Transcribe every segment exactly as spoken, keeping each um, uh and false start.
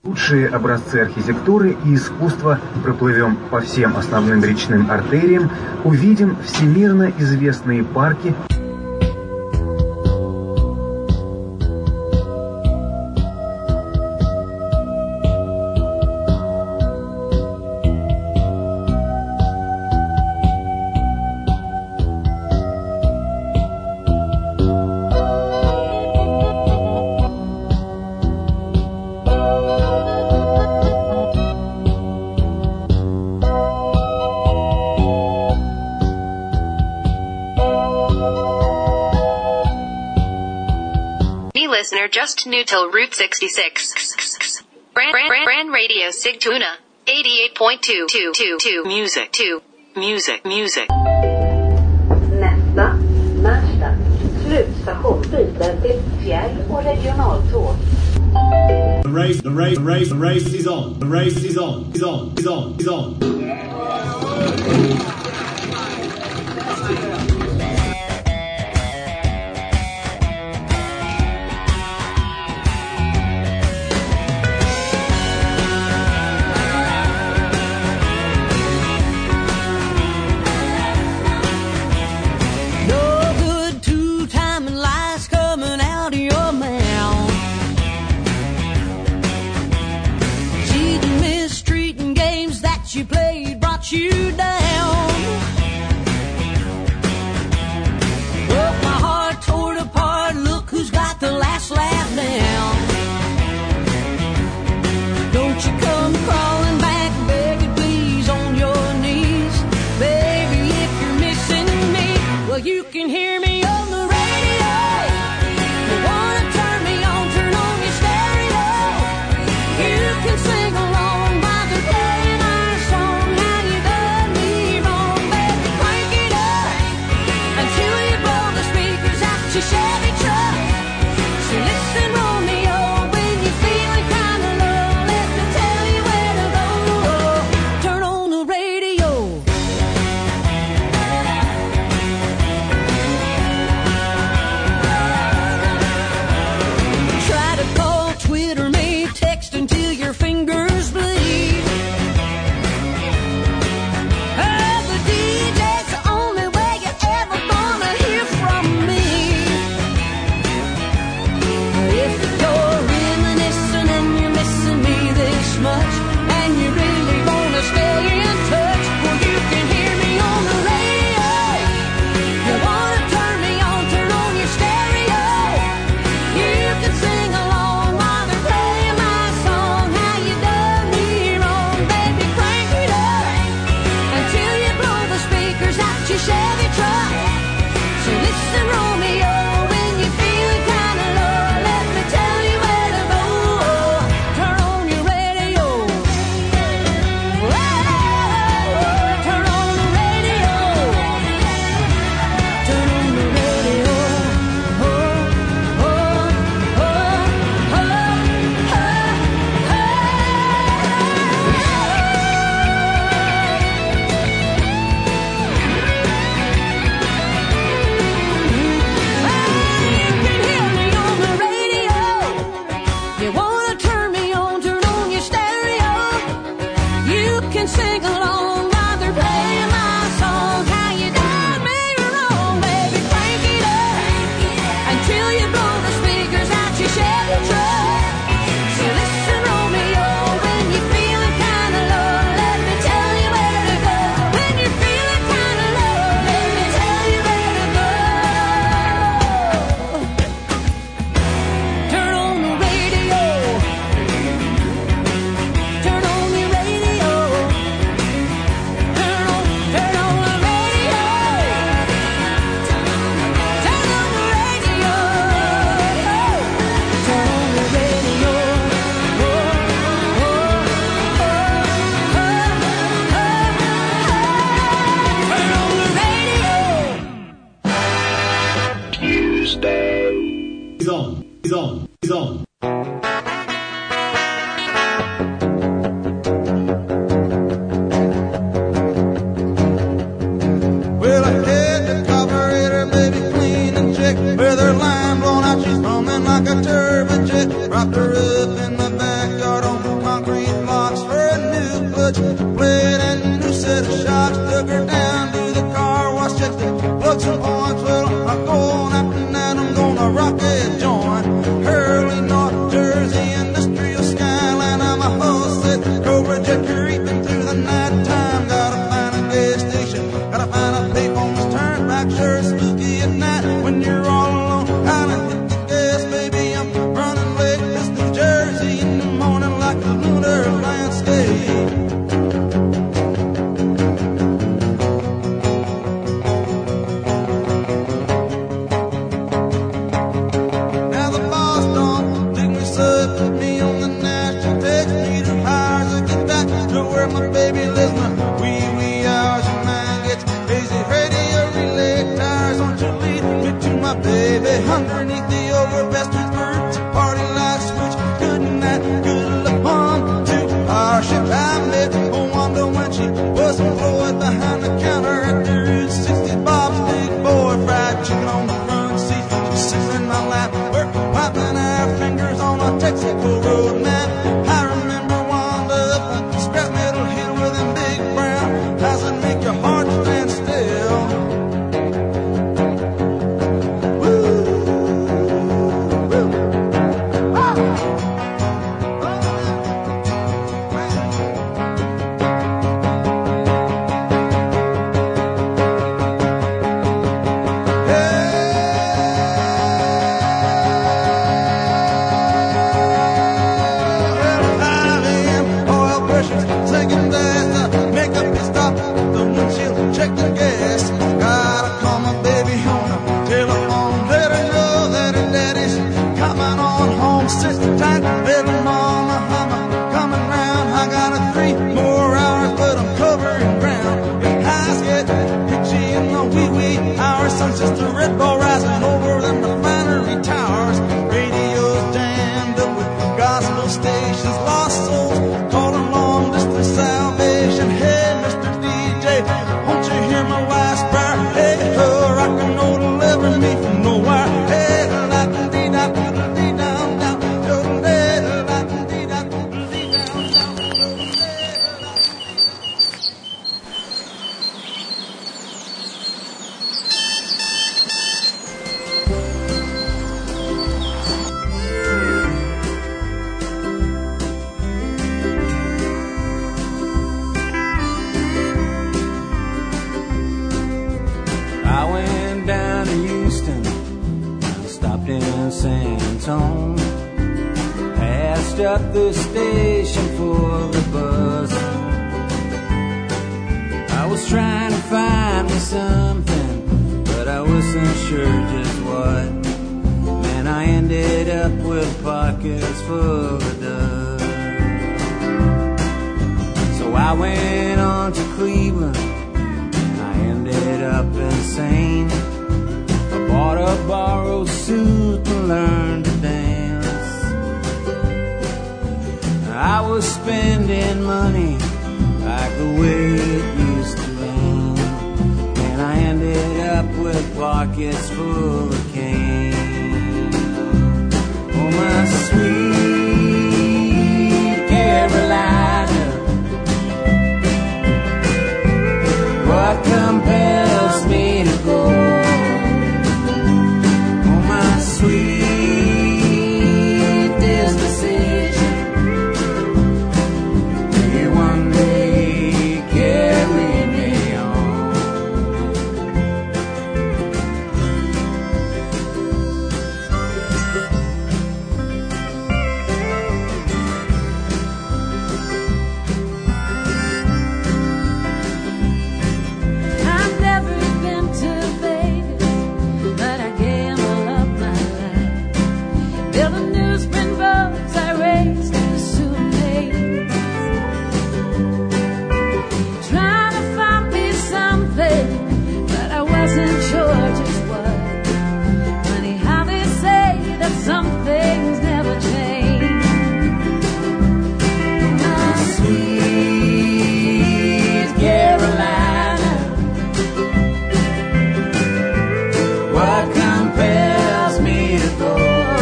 Лучшие образцы архитектуры и искусства, проплывем по всем основным речным артериям, увидим всемирно известные парки. Listener just new till Route sixty-six. Brand, brand, brand radio Sigtuna. eighty-eight point two two two two. Music two. Music, music. Nästa, Märsta. Slutstation byter till fjäll- och regionaltåg. The race, the race, the race, the race is on. The race is on. Is on. Is on. Is on. You played brought you down. Broke my heart, tore it apart. Look who's got the last laugh now. Don't you come crawling back, begging please on your knees. Baby, if you're missing me, well you can hear me on the radio. You wanna turn me on, turn on your stereo. You can sing along while they're playing. Chevy truck. So listen, Romeo, when you're feeling kinda low, let me tell you where to go. Turn on the radio. Try to call, Twitter me, text until your fingers bleed. Oh, the D J's the only way you're ever gonna hear from me. Much, and you really wanna stay in touch, well you can hear me on the radio. You wanna turn me on, turn on your stereo. You can sing along while they're playing my song. How you done me wrong, baby, crank it up until you blow the speakers out your Chevy truck. So listen, Romeo, when you're feeling kinda low, let me tell you where to go. Turn on your radio. Turn on the radio. Turn on the radio. Oh, oh, oh, oh, oh, You can hear me on the radio. You wanna turn me on, turn on your stereo. You can sing along while they're playing my song. How you done me wrong, baby, crank it up until you blow the speakers out your Chevy truck. So listen, Romeo, when you're feeling kinda low, let me tell you where to go. When you're feeling kinda low, let me tell you where to go. Turn on the radio. Turn on your radio. Turn on, turn on the radio. Turn on the radio. Turn on the radio. Oh, oh, oh, oh, oh, oh. Turn on the radio. Tuesday. He's on. He's on. He's on. Well, I had the carburetor, maybe clean and check. With her line blown out, she's humming like a turbojet. Propped her up in the backyard on the sit tight, little mama hummer coming round. I got a three more hours, but I'm covering ground. If highs get pitchy in the wee wee hours, sun's just a red ball rising over them refinery towers. Radio's jammed up with gospel stations, lost souls calling long distance salvation. Hey, Mister D J, won't you hear my wife's prayer? Hey, her rock and roll deliver me from nowhere. Hey, la da dee da da dee down down, yo la da dee da dee down down, yo la. I went down to Houston, stopped in San Antonio, passed up the station for the bus. I was trying to find me something, but I wasn't sure just what. Man, I ended up with pockets full of dust. So I went on to Cleveland, ended up insane. I bought a borrowed suit and learned to dance. I was spending money like the way it used to rain, and I ended up with pockets full of cane. Oh, my sweet Carolina, what compels me to go? Oh, my sweet disposition, will you one day carry me on? I've never been to Vegas, but I gamble up my life. Building new spring boats, I raced to souvenirs. Trying to find me something, but I wasn't sure just what. Funny how they say that some things never change. My sweet Carolina, what compels me to go?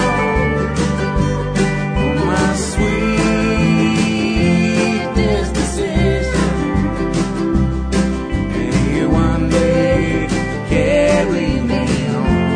Oh, my sweet disposition, may you one day carry me home.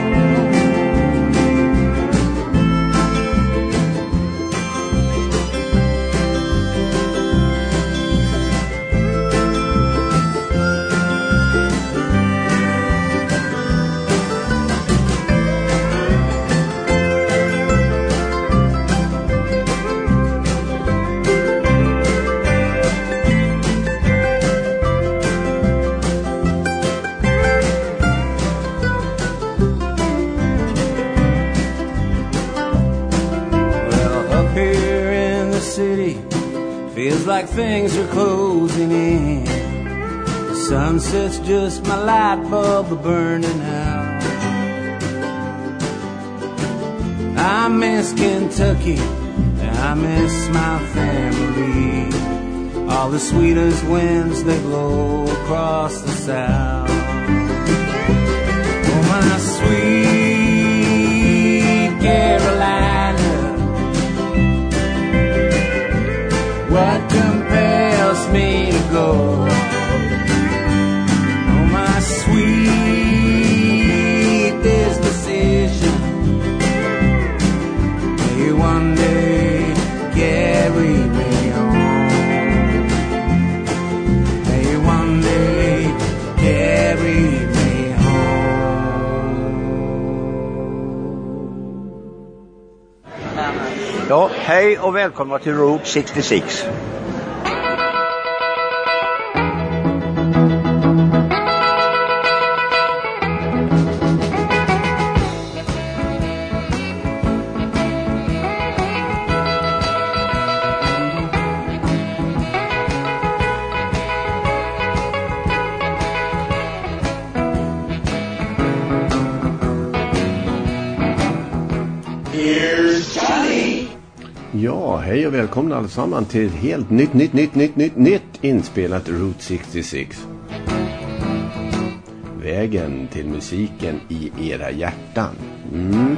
Well, up here in the city, feels like things are closing in. The sunset's just my light bulb burning out. I miss Kentucky, and I miss my family. All the sweetest winds that blow across the south. Oh, my sweet Carolina, what compels me to go? Oh, my sweet disposition, may you one day carry me home. May you one day carry me home. Ja, hej och välkomna till Route sextiosex. Here's Johnny! Ja, hej och välkomna allesammans till ett helt nytt, nytt, nytt, nytt, nytt, nytt inspelat Route sextiosex. Vägen till musiken i era hjärtan. Mm.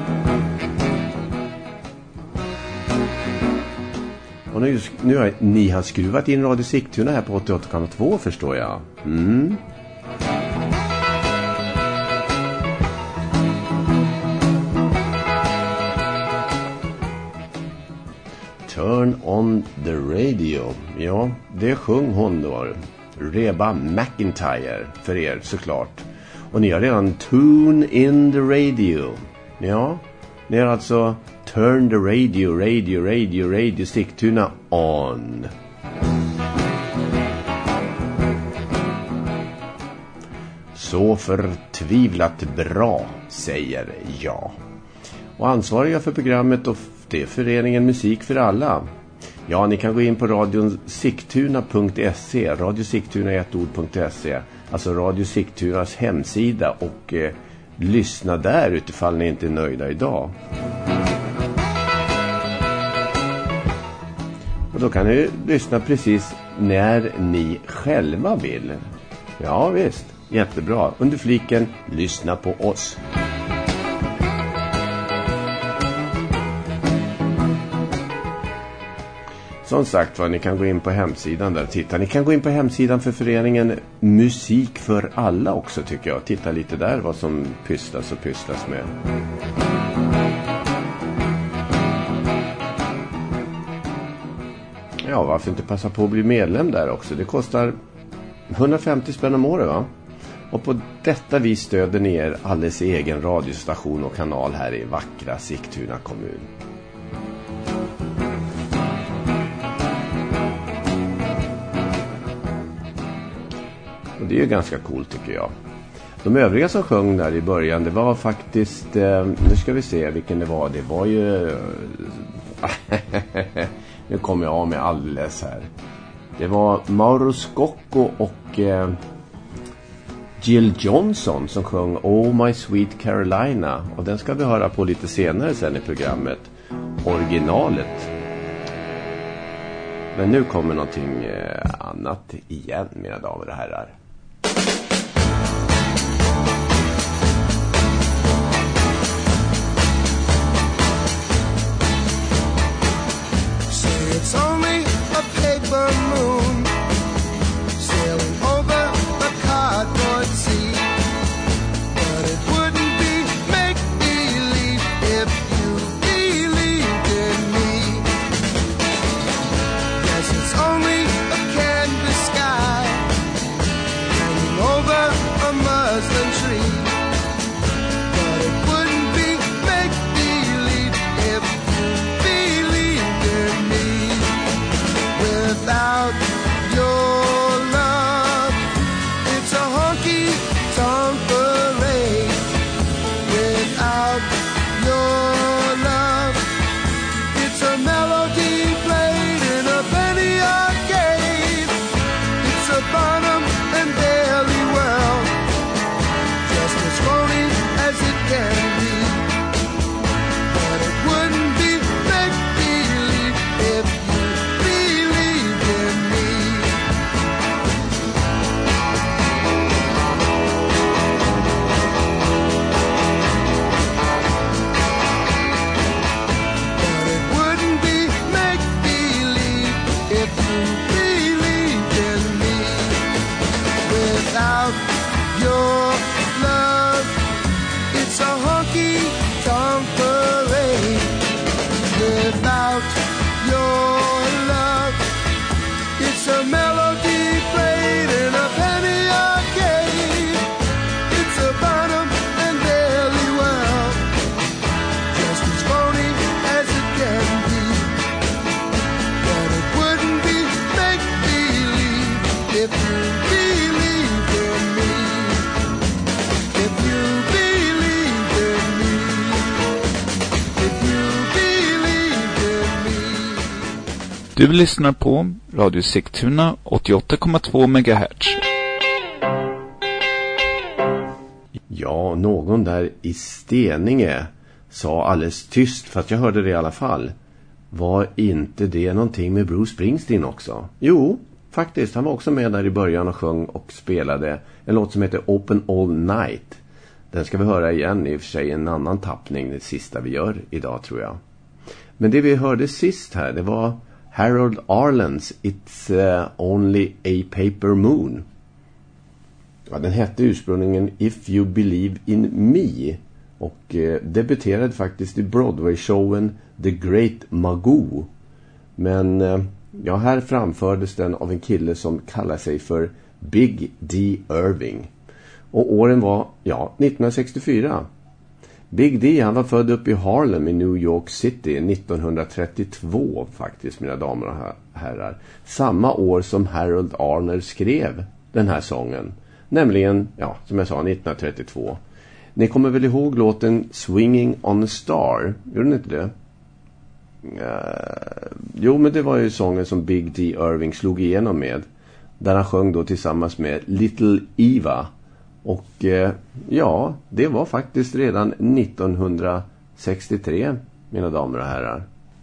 Och nu, nu har ni har skruvat in Radio Sigtuna här på åttioåtta komma två, förstår jag. Mm. Turn on the radio. Ja, det sjöng hon då. Reba McEntire för er såklart. Och ni har redan tune in the radio. Ja, ni har alltså turn the radio, radio, radio, radio Sigtuna on. Så förtvivlat bra, säger jag. Och ansvariga för programmet och det är föreningen Musik för alla. Ja, ni kan gå in på radion sigtuna punkt se, Radio Sigtuna i ett ord punkt se, alltså Radio Sigtunas hemsida, och eh, lyssna där utifall ni inte är nöjda idag. Och då kan ni lyssna precis när ni själva vill. Ja visst, jättebra. Under fliken, lyssna på oss. Som sagt var, ni kan gå in på hemsidan där och titta. Ni kan gå in på hemsidan för föreningen Musik för alla också, tycker jag. Titta lite där vad som pysslas och pysslas med. Ja, varför inte passa på att bli medlem där också? Det kostar hundrafemtio spänn om året, va? Och på detta vis stöder ni er alldeles egen radiostation och kanal här i vackra Sigtuna kommun. Och det är ju ganska coolt, tycker jag. De övriga som sjöng där i början, det var faktiskt, eh, nu ska vi se vilken det var. Det var ju... nu kommer jag av mig alldeles här. Det var Mauro Scocco och eh, Jill Johnson som sjöng Oh My Sweet Carolina. Och den ska vi höra på lite senare sen i programmet. Originalet. Men nu kommer någonting eh, annat igen, mina damer och herrar. It's only a paper moon sailing over the cardboard sea, but it wouldn't be make-believe if you believed in me. Yes, it's only a canvas sky hanging over a muslin tree, but it wouldn't be make-believe if you believed in me. Without your love, it's a honky-tonk parade. Without your love, it's a melody played in a penny arcade. It's a Bonham and Bailey world, just as phony as it can be. But it wouldn't be make-believe if you believed in me. But it wouldn't be make-believe if you believed in me. Without your love, it's a honky-tonk parade. Without your love, it's a melody played in a penny arcade. It's a Bonham and Bailey world, just as phony as it can be. But it wouldn't be make-believe if you believed in me. If you believed in me. If you believed in me. Du lyssnar på Radio Sigtuna åttioåtta komma två megahertz. Ja, någon där i Steninge sa alldeles tyst, fast jag hörde det i alla fall. Var inte det någonting med Bruce Springsteen också? Jo, faktiskt. Han var också med där i början och sjöng och spelade en låt som heter Open All Night. Den ska vi höra igen, i och för sig en annan tappning, det sista vi gör idag tror jag. Men det vi hörde sist här, det var Harold Arlen's It's uh, Only a Paper Moon. Ja, den hette ursprungligen If You Believe in Me och eh, debuterade faktiskt i Broadway-showen The Great Magoo. Men eh, ja, här framfördes den av en kille som kallar sig för Big D. Irving. Och åren var, ja, nittonhundrasextiofyra. Big D, han var född upp i Harlem i New York City nittonhundratrettiotvå faktiskt, mina damer och herrar. Samma år som Harold Arner skrev den här sången. Nämligen, ja, som jag sa, nittonhundratrettiotvå. Ni kommer väl ihåg låten Swinging on a Star? Gjorde ni inte det? Uh, jo, men det var ju sången som Big D. Irving slog igenom med. Där han sjöng då tillsammans med Little Eva. Och eh, ja, det var faktiskt redan nittonhundrasextiotre, mina damer och herrar.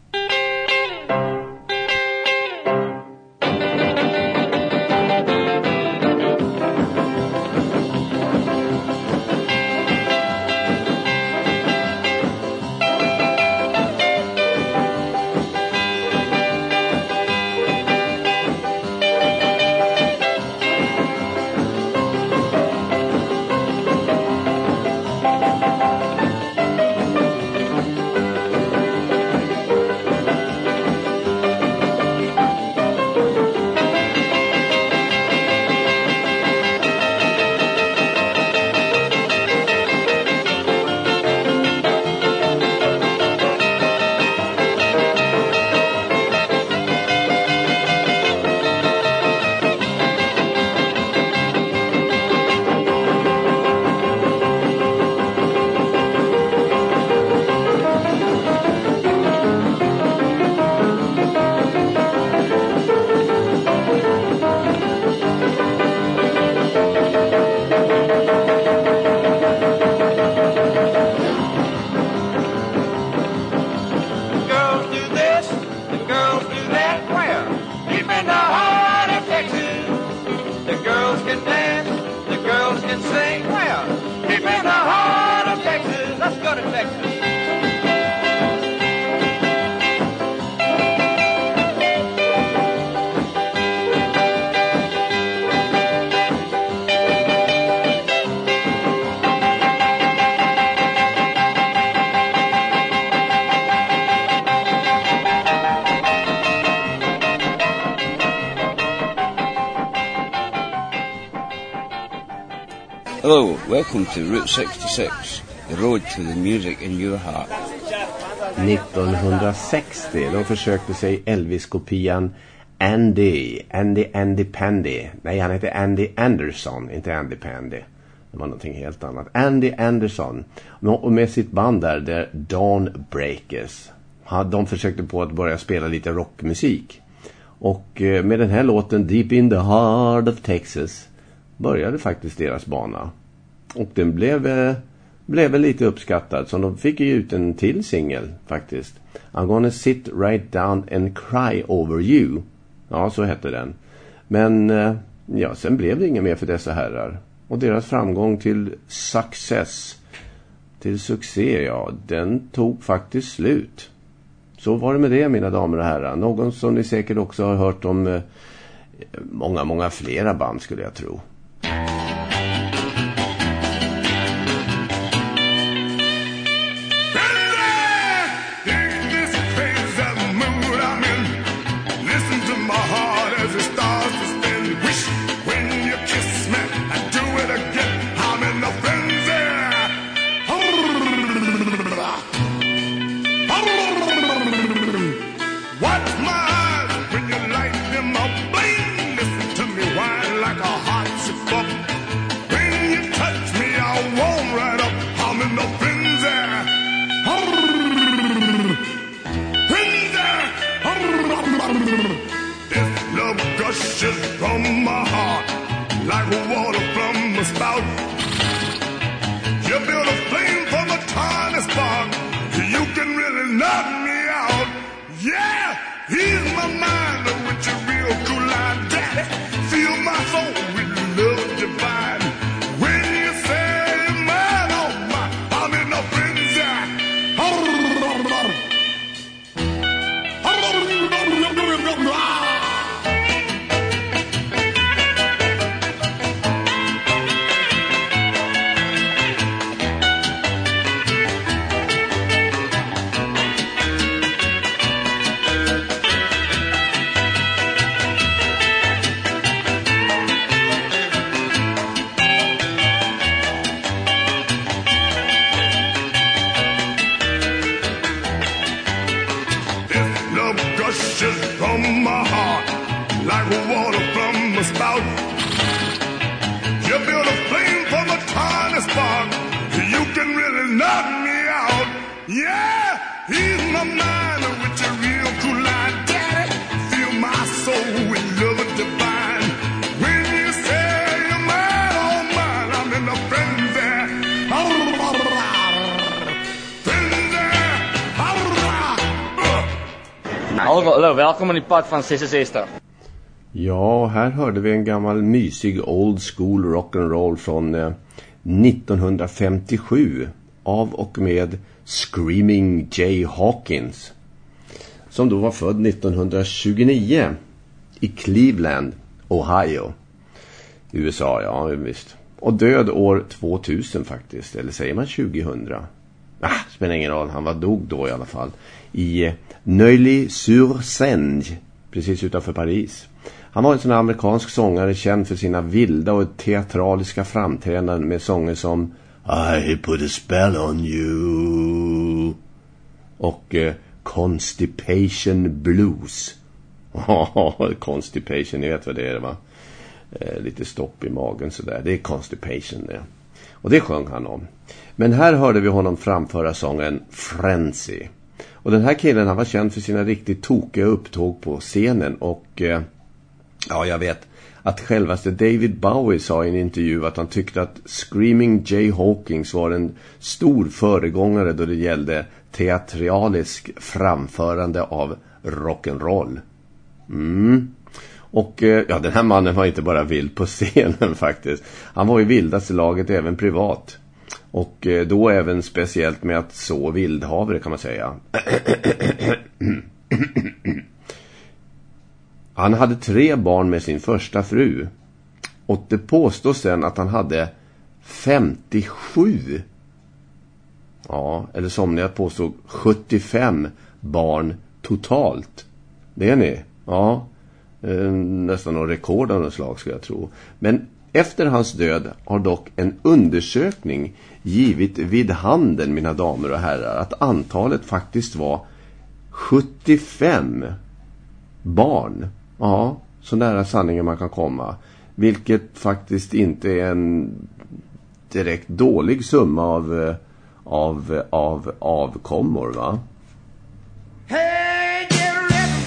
Hello, welcome to Route sextiosex, the road to the music in your heart. nittonhundrasextio, då försökte sig Elvis-kopian Andy, Andy, Andy Pandy. Nej, han heter Andy Anderson, inte Andy Pandy. Det var någonting helt annat. Andy Anderson, och med sitt band där, där Dawn Breakers. De försökte på att börja spela lite rockmusik. Och med den här låten Deep in the Heart of Texas började faktiskt deras bana. Och den blev, blev lite uppskattad, så de fick ju ut en till singel faktiskt. I'm gonna sit right down and cry over you. Ja, så hette den. Men ja, sen blev det inget mer för dessa herrar. Och deras framgång till success, till succé, ja, den tog faktiskt slut. Så var det med det, mina damer och herrar. Någon som ni säkert också har hört om eh, många, många flera band skulle jag tro. From my heart, like water from a spout. You build a flame from a tiny spark, out. Yeah, he's my mind with your real cool line daddy. Fill my soul with love divine. When you say man, oh my, I'm in a frenzy. From my heart, like water from a spout. You build a flame from a tiny spark. You can really knock me out. Yeah, he's my mind with your real cool line, daddy. Fill my soul with love divine. When you say you're mine, oh mine, I'm in a frenzy. Hallo, välkommen i podd från C C C-star. Ja, här hörde vi en gammal mysig old school rock'n'roll från eh, nittonhundrafemtiosju av och med Screaming Jay Hawkins, som då var född nittonhundratjugonio i Cleveland, Ohio, U S A, ja visst. Och död år tvåtusen faktiskt, eller säger man tjugohundra? Ah, spelar ingen roll, han var dog då i alla fall. I eh, Neuilly-sur-Seine, precis utanför Paris. Han var en sån amerikansk sångare känd för sina vilda och teatraliska framträdanden med sånger som I put a spell on you och eh, Constipation Blues. Constipation, ni vet vad det är, va? Eh, lite stopp i magen sådär. Det är Constipation det. Och det sjöng han om. Men här hörde vi honom framföra sången Frenzy. Och den här killen, han var känd för sina riktigt tokiga upptåg på scenen. Och eh, ja, jag vet att självaste David Bowie sa i en intervju att han tyckte att Screaming Jay Hawkins var en stor föregångare då det gällde teatralisk framförande av rock'n'roll. Mm. Och eh, ja, den här mannen var inte bara vild på scenen faktiskt. Han var i vildaste laget även privat. Och eh, då även speciellt med att så vildhavre kan man säga. Han hade tre barn med sin första fru. Och det påstås sen att han hade femtiosju. Ja, eller som jag påstod sjuttiofem barn totalt. Det är ni? Ja, eh, nästan någon rekord av något slag skulle jag tro. Men efter hans död har dock en undersökning givit vid handen, mina damer och herrar, att antalet faktiskt var sjuttiofem barn. Ja, så nära sanningen man kan komma. Vilket faktiskt inte är en direkt dålig summa av, av, av avkommor, va? Hey, get ready.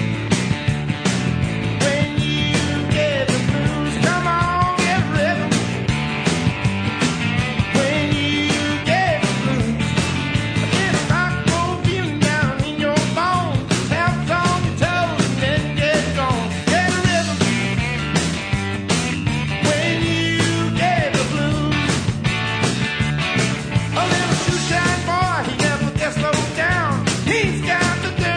When you get the blues, come on, get ready. When you get the blues, a little rock will be down in your bones. Tap on your toes and then get gone. Get ready. When you get the blues, a little shoe shine boy, he never gets slowed down. He's got the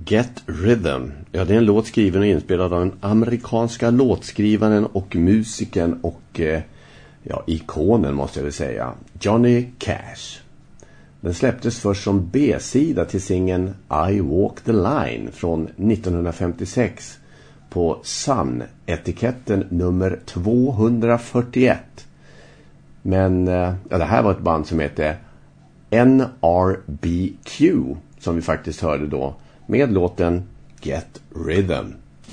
Get Rhythm. Ja, det är en låt skriven och inspelad av den amerikanska låtskrivaren och musikern och eh, ja, ikonen måste jag väl säga, Johnny Cash. Den släpptes först som B-sida till singeln I Walk the Line från nittonhundrafemtiosex på Sun-etiketten nummer tvåhundrafyrtioett. Men eh, ja, det här var ett band som heter N R B Q som vi faktiskt hörde då med låten Get Rhythm.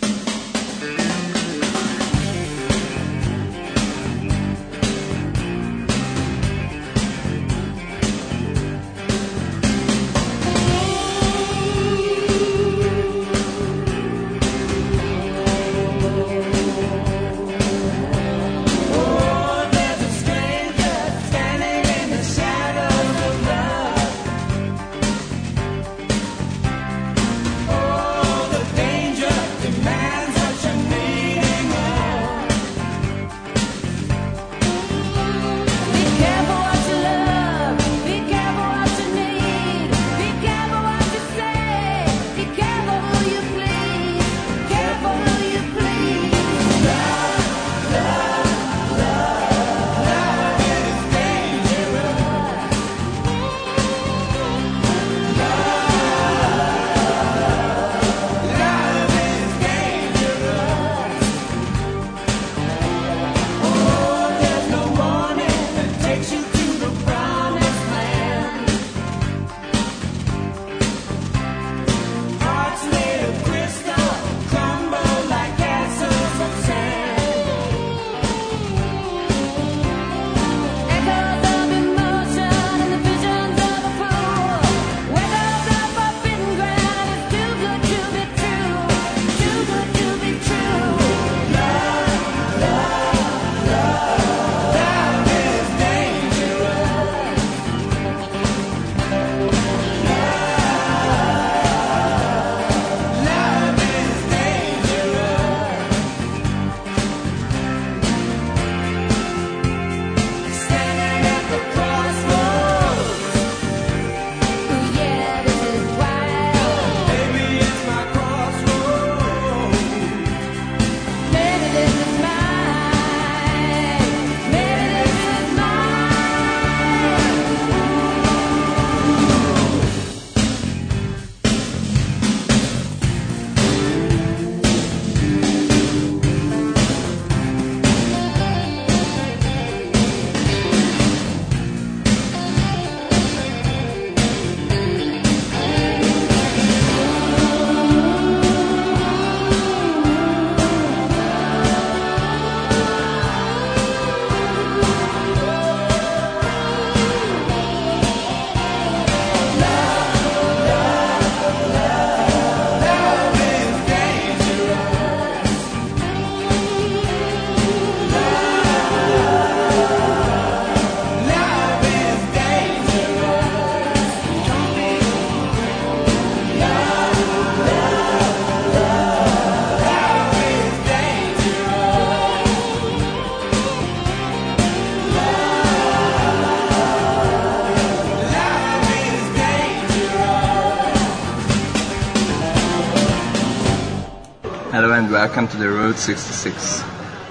Hello and welcome to the Road sextiosex.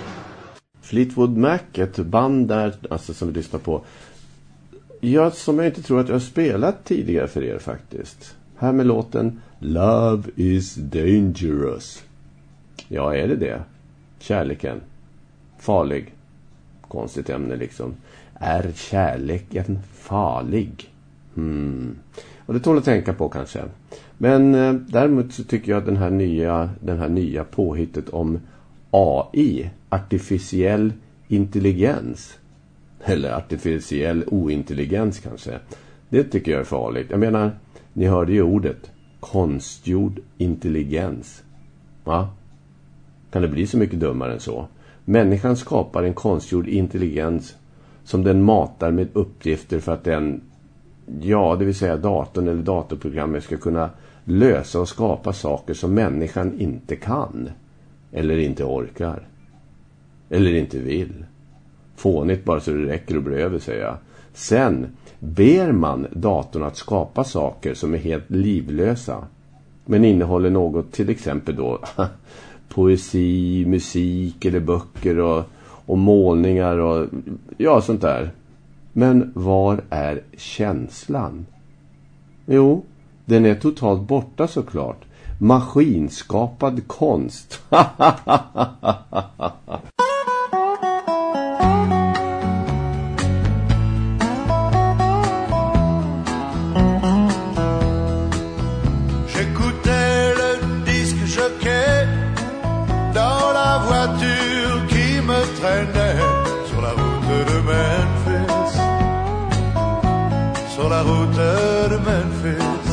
Fleetwood Mac, ett band där, alltså, som vi lyssnar på. Jag, som jag inte tror att jag har spelat tidigare för er faktiskt. Här med låten Love is Dangerous. Ja, är det det? Kärleken. Farlig. Konstigt ämne liksom. Är kärleken farlig? Hmm. Och det tål att tänka på kanske. Men eh, däremot så tycker jag att den här nya, den här nya påhittet om A I, artificiell intelligens, eller artificiell ointelligens kanske, det tycker jag är farligt. Jag menar, ni hörde ju ordet konstgjord intelligens. Va? Kan det bli så mycket dummare än så? Människan skapar en konstgjord intelligens som den matar med uppgifter för att den, ja, det vill säga datorn eller datorprogrammet ska kunna lösa och skapa saker som människan inte kan eller inte orkar eller inte vill. Fånigt bara så det räcker och blir över, säger jag. Sen ber man datorn att skapa saker som är helt livlösa. men innehåller något, till exempel då poesi, musik eller böcker och, och målningar och ja, sånt där. Men var är känslan? Jo, den är totalt borta såklart. Maskinskapad konst. J'écoutais le disque jockey dans la voiture qui me traînait sur la route de Memphis, sur la route de Memphis.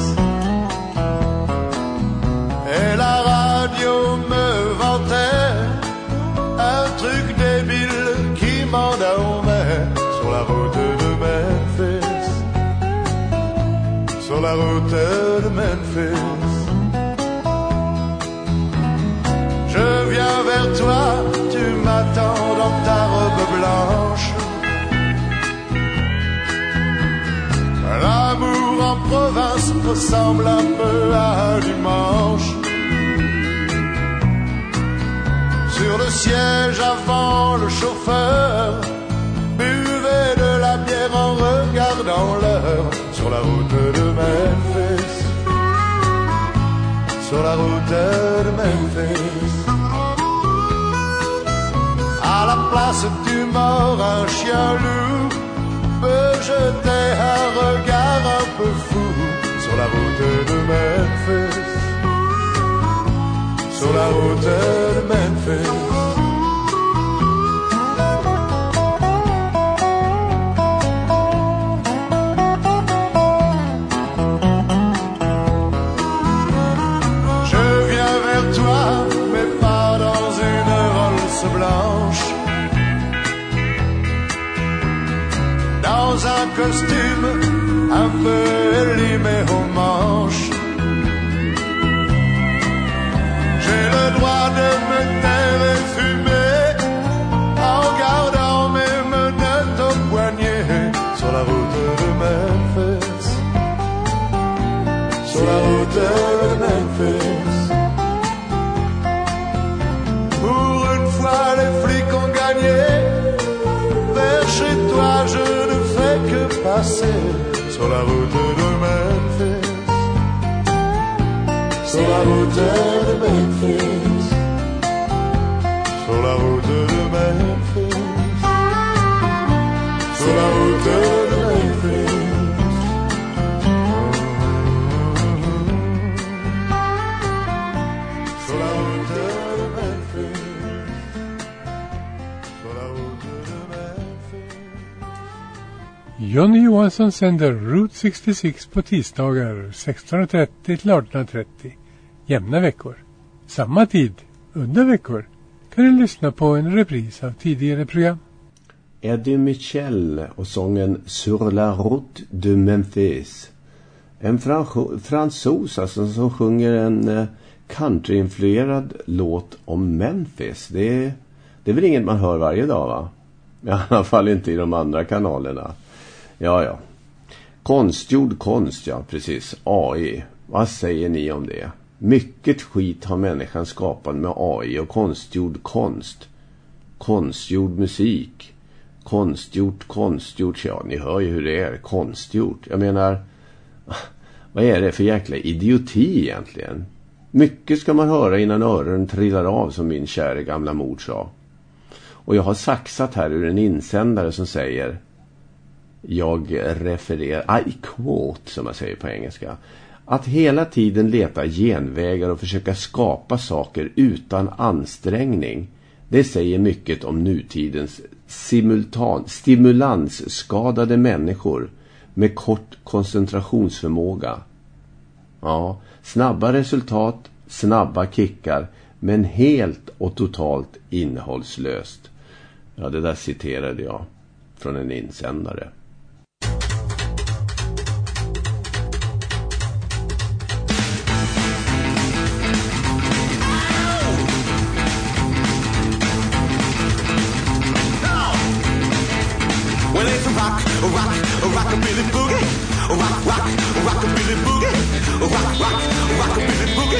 Et la radio me vantait un truc débile qui m'endormait sur la route de Memphis, sur la route de Memphis. Je viens vers toi, tu m'attends dans ta robe blanche. L'amour en province ressemble un peu à dimanche. Sur le siège avant, le chauffeur buvait de la bière en regardant l'heure. Sur la route de Memphis, sur la route de Memphis. À la place du mort, un chien loup peut jeter un regard un peu fou. Sur la route de Memphis, sur la route de Memphis. Je viens vers toi, mais pas dans une Rolls blanche. Dans un costume un peu élimé aux manches. J'ai le droit de me taire et fumer en gardant mes menottes au poignet. Sur la route de Memphis, sur la route de Memphis. Pour une fois les flics ont gagné. Vers chez toi je ne fais que passer. Sur la route de Memphis, sur la route de Memphis, sur la route de Memphis, sur la route de Memphis. Sur la route de Memphis, sur la route de Memphis. Johnny Johansson sänder Route sextiosex på tisdagar sexton trettio till arton trettio. Jämna veckor. Samma tid, under veckor, kan du lyssna på en repris av tidigare program. Eddie Mitchell och sången Sur la route de Memphis. En fran- fransos alltså, som sjunger en uh, countryinfluerad låt om Memphis. Det är, det är väl inget man hör varje dag, va? I alla fall inte i de andra kanalerna. Ja, ja. Konstgjord konst, ja, precis. A I. Vad säger ni om det? Mycket skit har människan skapat med A I och konstgjord konst. Konstgjord musik. Konstgjort, konstgjort. Ja, ni hör ju hur det är. Konstgjort. Jag menar, vad är det för jäkla idioti egentligen? Mycket ska man höra innan öronen trillar av, som min kära gamla mor sa. Och jag har saxat här ur en insändare som säger, jag refererar, I quote som man säger på engelska, att hela tiden leta genvägar och försöka skapa saker utan ansträngning, det säger mycket om nutidens simultan, stimulansskadade människor med kort koncentrationsförmåga. Ja, snabba resultat, snabba kickar, men helt och totalt innehållslöst. Ja, det där citerade jag från en insändare. Well, it's a rock, a rock, a rockabilly boogie, a rock, rock, a rockabilly boogie, a rock, rock, a rockabilly boogie.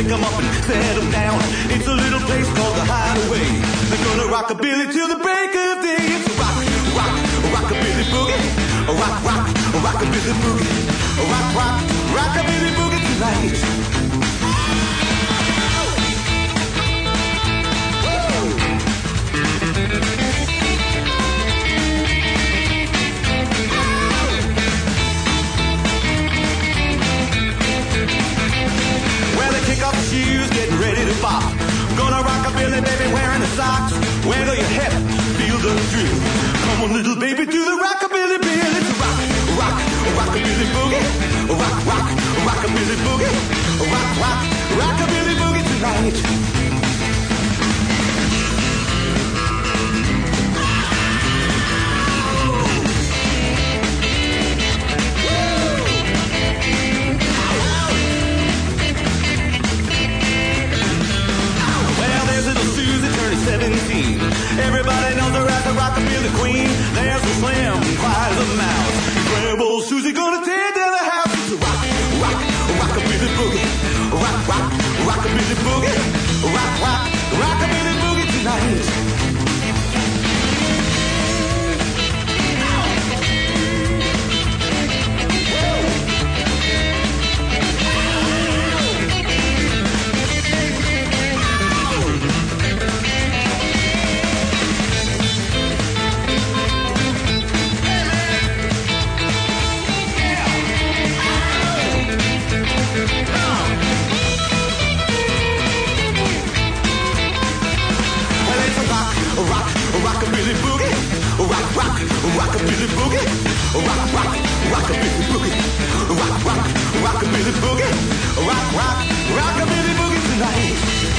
pick 'em up and set 'em down. It's a little place called the Hideaway. They're gonna rockabilly till the break of day. It's a rock, rock, rockabilly boogie. A rock, rock, rockabilly boogie. A rock, rock, rockabilly boogie tonight. Kick off the shoes, getting ready to pop. Gonna rock a billy baby wearing the socks. Wiggle your hip, feel the thrill. Come on, little baby, do the rockabilly bill. It's a rock, rock, rockabilly boogie. Rock, rock, rockabilly boogie. Rock, rock, rockabilly boogie tonight. seventeen. Everybody knows her as the rockabilly queen. There's a slim, quiet as a mouse. Grab old Susie gonna tear down the house. It's a rock, rock, rockabilly boogie. Rock, rock, rockabilly boogie. Rock, rock, rockabilly boogie tonight. Rockabilly boogie, rock, rock, rockabilly boogie, rock, rock, rockabilly boogie, rock, rock, rockabilly boogie, rock, rock, rockabilly boogie tonight.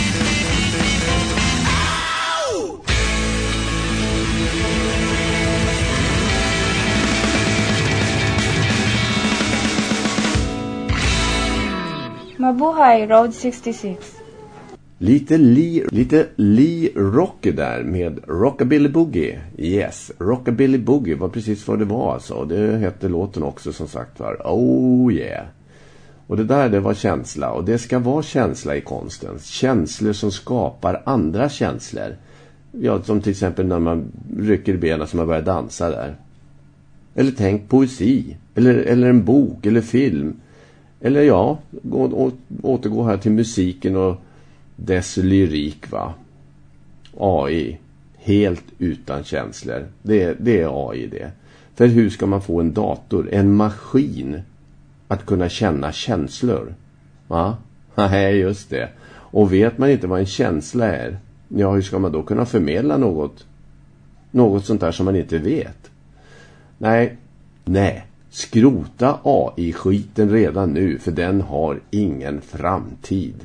Mabuhay Road sextiosex. Lite Lee, lite Lee Rocker där med Rockabilly Boogie. Yes, Rockabilly Boogie var precis vad det var alltså. Det hette låten också som sagt var. Oh yeah. Och det där det var känsla. Och det ska vara känsla i konsten. Känslor som skapar andra känslor. Ja, som till exempel när man rycker benen som man börjar dansa där. Eller tänk poesi. Eller, eller en bok eller film. Eller ja, gå, å, återgå här till musiken och dess lyrik, va? A I. Helt utan känslor. Det, det är A I det. För hur ska man få en dator, en maskin att kunna känna känslor? Va? Nej, just det. Och vet man inte vad en känsla är, ja, hur ska man då kunna förmedla något? Något sånt där som man inte vet? Nej, nej. Skrota A I-skiten redan nu, för den har ingen framtid.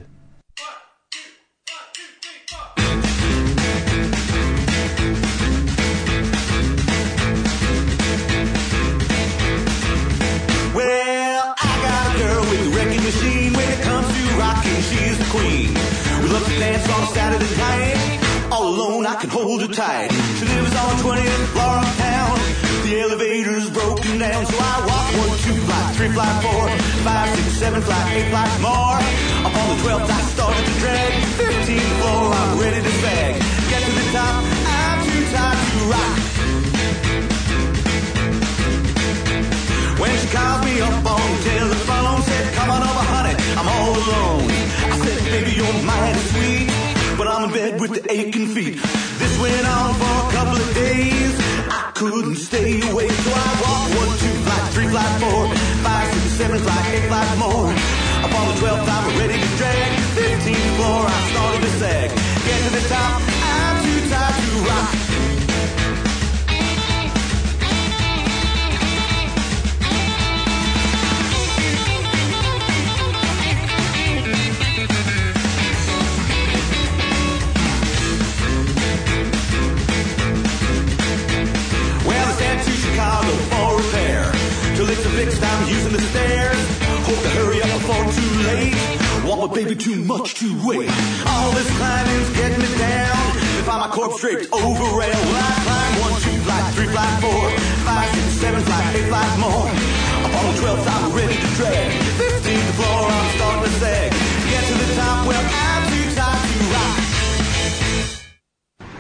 Queen. We love to dance on a Saturday night. All alone, I can hold her tight. She lives on twentieth floor of town. The elevator's broken down, so I walk one, two, flight, three, flight, four, five, six, seven, flight, eight, flight, more. Up on the twelfth, I started to drag. fifteenth floor, I'm ready to sag. Get to the top, I'm too tired to rock. When she called me up on the telephone, said, come on over, honey, I'm all alone. I said, baby, you're mighty sweet, but I'm in bed with the aching feet. This went on for a couple of days. I couldn't stay awake, so I walked one, two, flight, three, flight, four, five, six, seven, flight, eight, flight, more. Up on the twelfth, I'm ready to drag. fifteenth floor, I started to sag. Get to the top, I'm too tired to rock. Fixed, I'm using the stairs. Hope to hurry up before too late. Want my baby too much to wait. All this climbing's getting me down. If I'm a corpse draped over rail, well, I climb one, two, flight, three, flight, four, five, six, seven, flight, eight, flight, more. Up on the twelfth, I'm ready to drag. fifteenth floor, I'm starting to sag. Get to the top, well,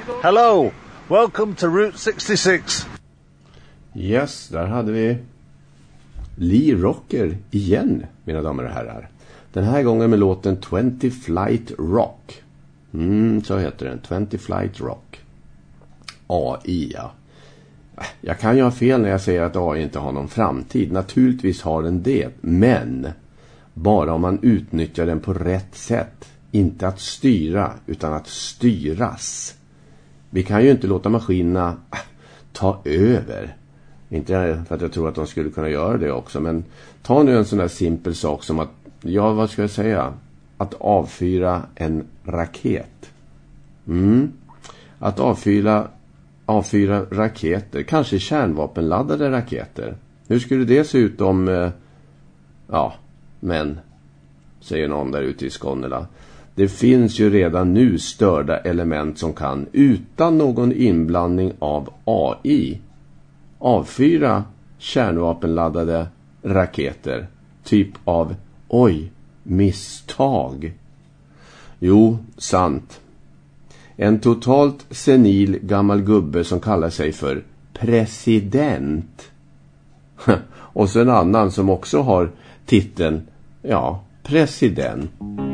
Hello, welcome to Route sextiosex. Yes, där hade vi Lee Rocker igen, mina damer och herrar. Den här gången med låten twenty Flight Rock. Mm, så heter den, twenty Flight Rock. A I, ja. Jag kan ju ha fel när jag säger att A I inte har någon framtid. Naturligtvis har den det, men bara om man utnyttjar den på rätt sätt. Inte att styra, utan att styras. Vi kan ju inte låta maskinerna ta över. Inte för att jag tror att de skulle kunna göra det också, men ta nu en sån där simpel sak som att, ja, vad ska jag säga? Att avfyra en raket. Mm. Att avfyra, avfyra raketer, kanske kärnvapenladdade raketer. Hur skulle det se ut om, eh, ja, men, säger någon där ute i Skånela. Det finns ju redan nu störda element som kan, utan någon inblandning av A I, avfyra kärnvapenladdade raketer. Typ av, oj, misstag. Jo, sant. En totalt senil gammal gubbe som kallar sig för president. Och så en annan som också har titeln, ja, president.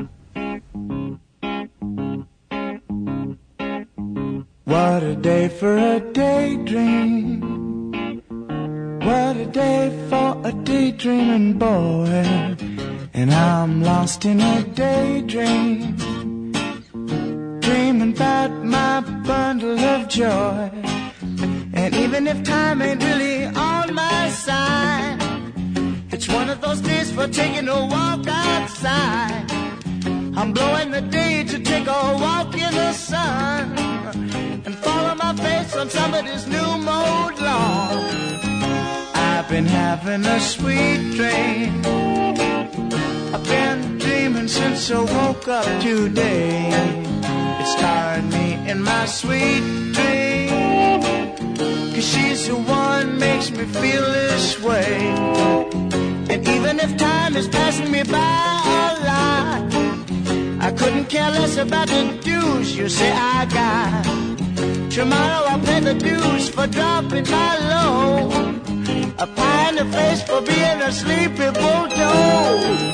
What a day for a daydream. What a day for a daydreaming boy. And I'm lost in a daydream, dreaming about my bundle of joy. And even if time ain't really on my side, it's one of those days for taking a walk outside. I'm blowing the day to take a walk in the sun and follow my face on somebody's new mode lawn. I've been having a sweet dream. I've been dreaming since I woke up today. It's tiring me in my sweet dream, 'cause she's the one makes me feel this way. And even if time is passing me by a lot, I couldn't care less about the dues you say I got. Tomorrow I'll pay the dues for dropping my load, a pie in the face for being a sleepy bulldog.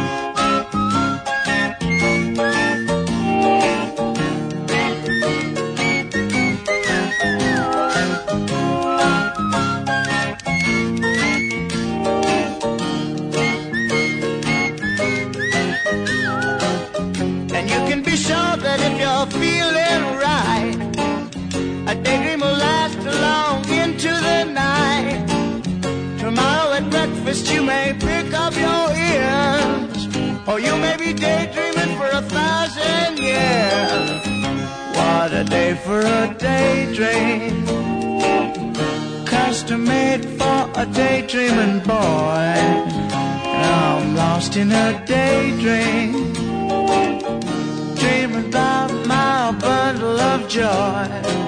And you can be sure that if you're feeling right, a daydream will last long into the night. Tomorrow at breakfast you may pick up your ears, or you may be daydreaming for a thousand years. What a day for a daydream, custom made for a daydreaming boy. And I'm lost in a daydream, dreaming about my bundle of joy.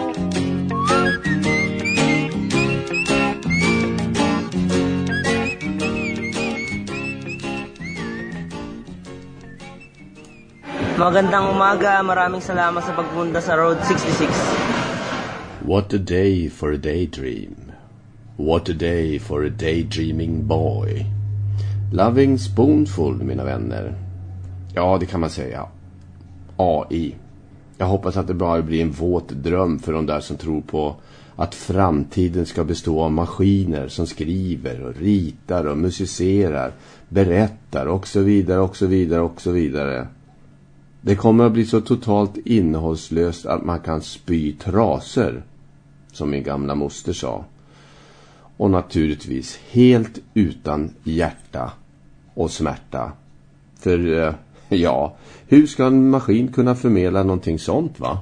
Magandang umaga, maraming salamat sa pagpunta sa Road sixty-six. What a day for a daydream. What a day for a daydreaming boy. Loving Spoonful, mina vänner. Ja, det kan man säga. A I. Jag hoppas att det bara blir en våt dröm för de där som tror på att framtiden ska bestå av maskiner som skriver och ritar och musicerar, berättar och så vidare och så vidare och så vidare. Det kommer att bli så totalt innehållslöst att man kan spy traser, som min gamla moster sa. Och naturligtvis helt utan hjärta och smärta. För, ja, hur ska en maskin kunna förmedla någonting sånt, va?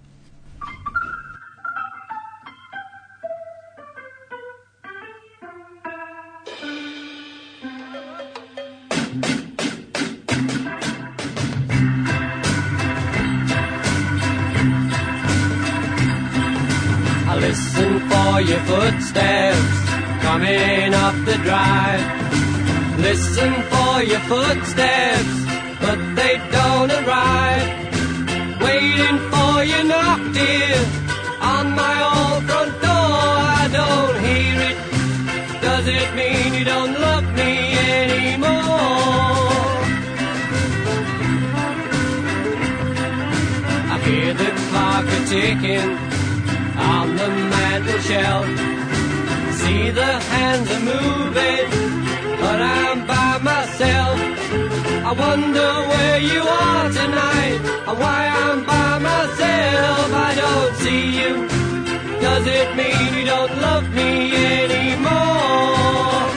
Listen for your footsteps coming up the drive. Listen for your footsteps, but they don't arrive. Waiting for you, knock, dear. Does it mean you don't love me anymore? I hear the clock a-ticking on the mantel shelf. See the hands are moving, but I'm by myself. I wonder where you are tonight, and why I'm by myself. I don't see you. Does it mean you don't love me anymore?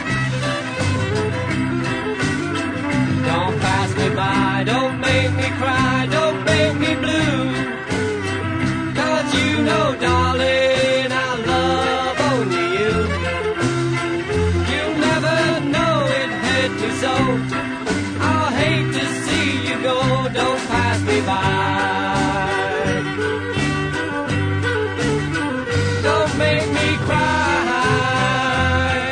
Don't pass me by, don't make me cry, don't make me blue. 'Cause you know, darling, I love only you. You'll never know it hurt me so. I'll hate to see you go, don't pass me by. Don't make me cry.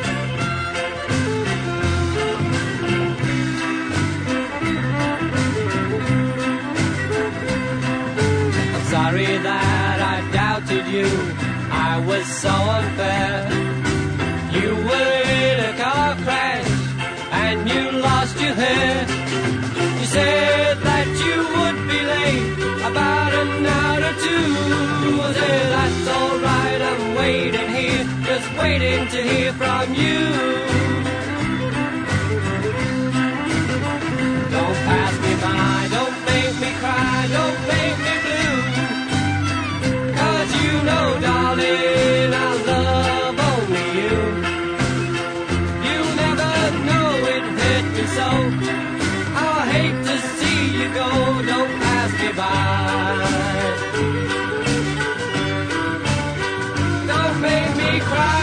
I'm sorry that I doubted you, I was so unfair. You were in a car crash and you lost your hair. You said that you would be late about an hour or two. I said, that's all right, I'm waiting here, just waiting to hear from you. Don't pass me by, don't make me cry, don't make me blue. 'Cause you know, darling, I love only you. You'll never know it hurt me so. I'll hate to see you go, don't pass me by. Don't make me cry.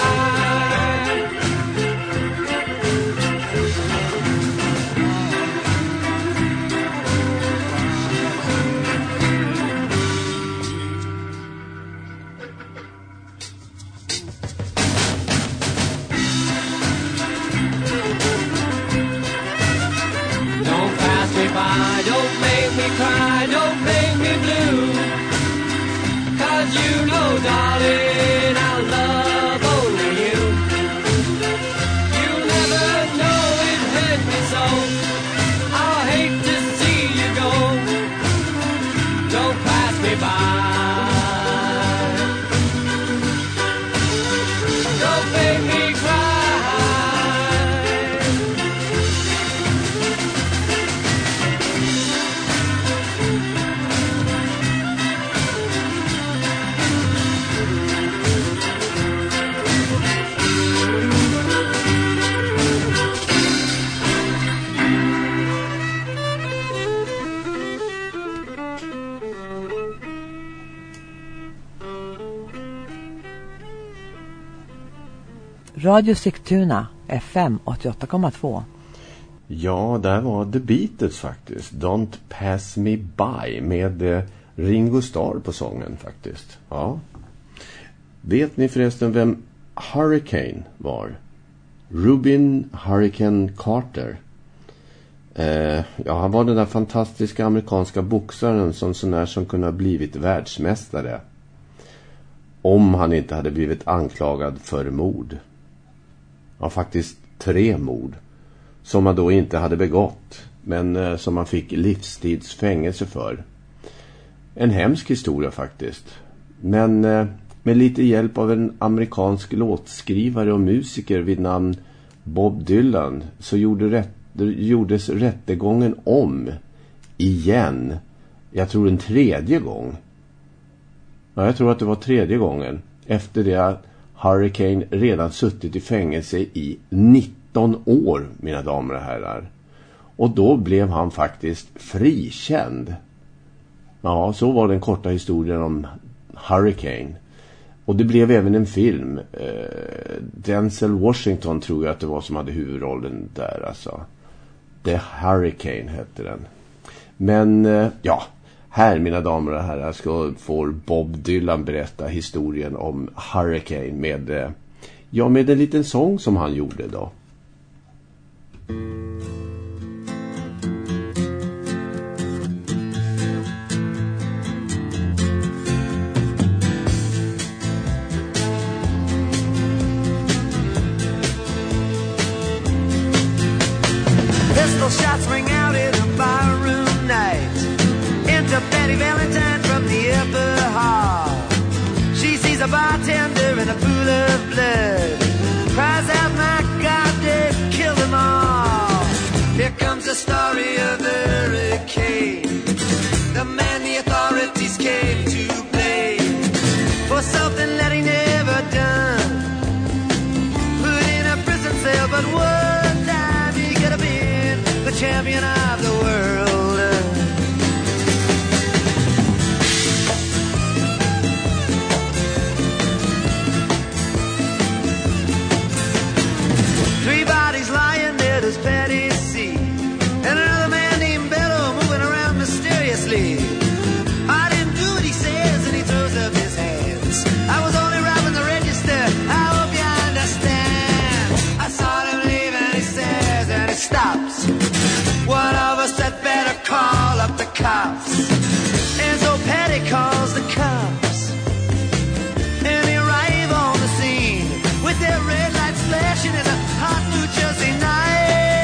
Don't pass me by, don't make me cry, don't make me blue. 'Cause you know, darling, I love only you. You'll never know it hurt me so. I'll hate to see you go. Don't pass me by. Don't make me cry. Radio Sigtuna, F M åttioåtta komma två. Ja, där var The Beatles faktiskt. Don't Pass Me By med eh, Ringo Starr på sången faktiskt. Ja. Vet ni förresten vem Hurricane var? Rubin Hurricane Carter. Eh, ja, han var den där fantastiska amerikanska boxaren som sån där som kunde ha blivit världsmästare. Om han inte hade blivit anklagad för mord. Ja, faktiskt tre mord. Som han då inte hade begått. Men eh, som han fick livstidsfängelse för. En hemsk historia faktiskt. Men eh, med lite hjälp av en amerikansk låtskrivare och musiker vid namn Bob Dylan så gjorde rätt, gjordes rättegången om igen. Jag tror en tredje gång. Ja, jag tror att det var tredje gången. Efter det att Hurricane redan suttit i fängelse i nitton år, mina damer och herrar. Och då blev han faktiskt frikänd. Ja, så var den korta historien om Hurricane. Och det blev även en film. Eh, Denzel Washington tror jag att det var som hade huvudrollen där. Alltså. The Hurricane hette den. Men eh, ja, här mina damer och herrar ska få Bob Dylan berätta historien om Hurricane med, eh, ja, med en liten sång som han gjorde då. going out in a barroom night. Enter Betty Valentine from the upper hall. She sees a bartender in a pool of blood. Cries out, my God, they've killed them all. Here comes the story of the hurricane. The man the authorities came to blame for something that he never done. Put in a prison cell, but one time he could have been the champion of the world. Three bodies lying there, does Patty see? And another man named Bello moving around mysteriously. I didn't do what he says, and he throws up his hands. I was only robbing the register, I hope you understand. I saw him leave and he says, and he stops. One of us had better call up the cops. And so Patty calls the cops. And they arrive on the scene with their red lights flashing in a hot New Jersey night.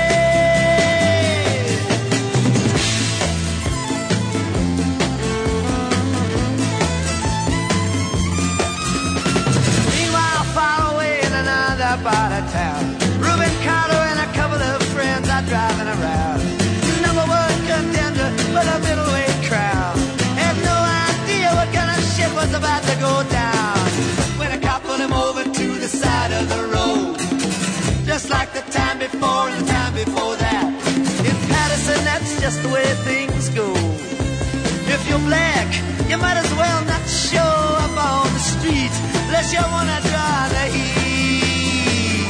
Meanwhile, far away in another part of town, Reuben Carter and a couple of friends are driving around. Number one contender for the middleweight crowd had no idea what kind of shit was about to go down when a cop pulled him over to the side of the road. Just like the time before and the time before that. In Patterson, that's just the way things go. If you're black, you might as well not show up on the street unless you want to draw the heat.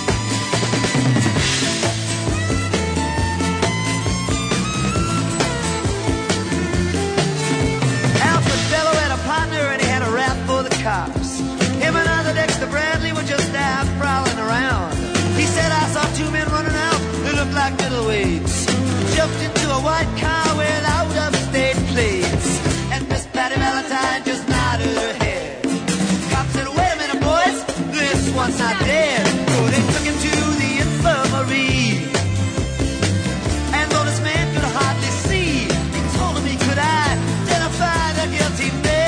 Alfred Bello had a partner and he had a rap for the cops. Him and other Dexter Bradley were just out prowling around. He said, I saw two men running out who looked like middleweights. Jumped into a white car with out-of-state plates. And Miss Patty Valentine just nodded her head. Cop said, wait a minute, boys, this one's not dead. So they took him to the infirmary. And though this man could hardly see, he told him he could identify the guilty man.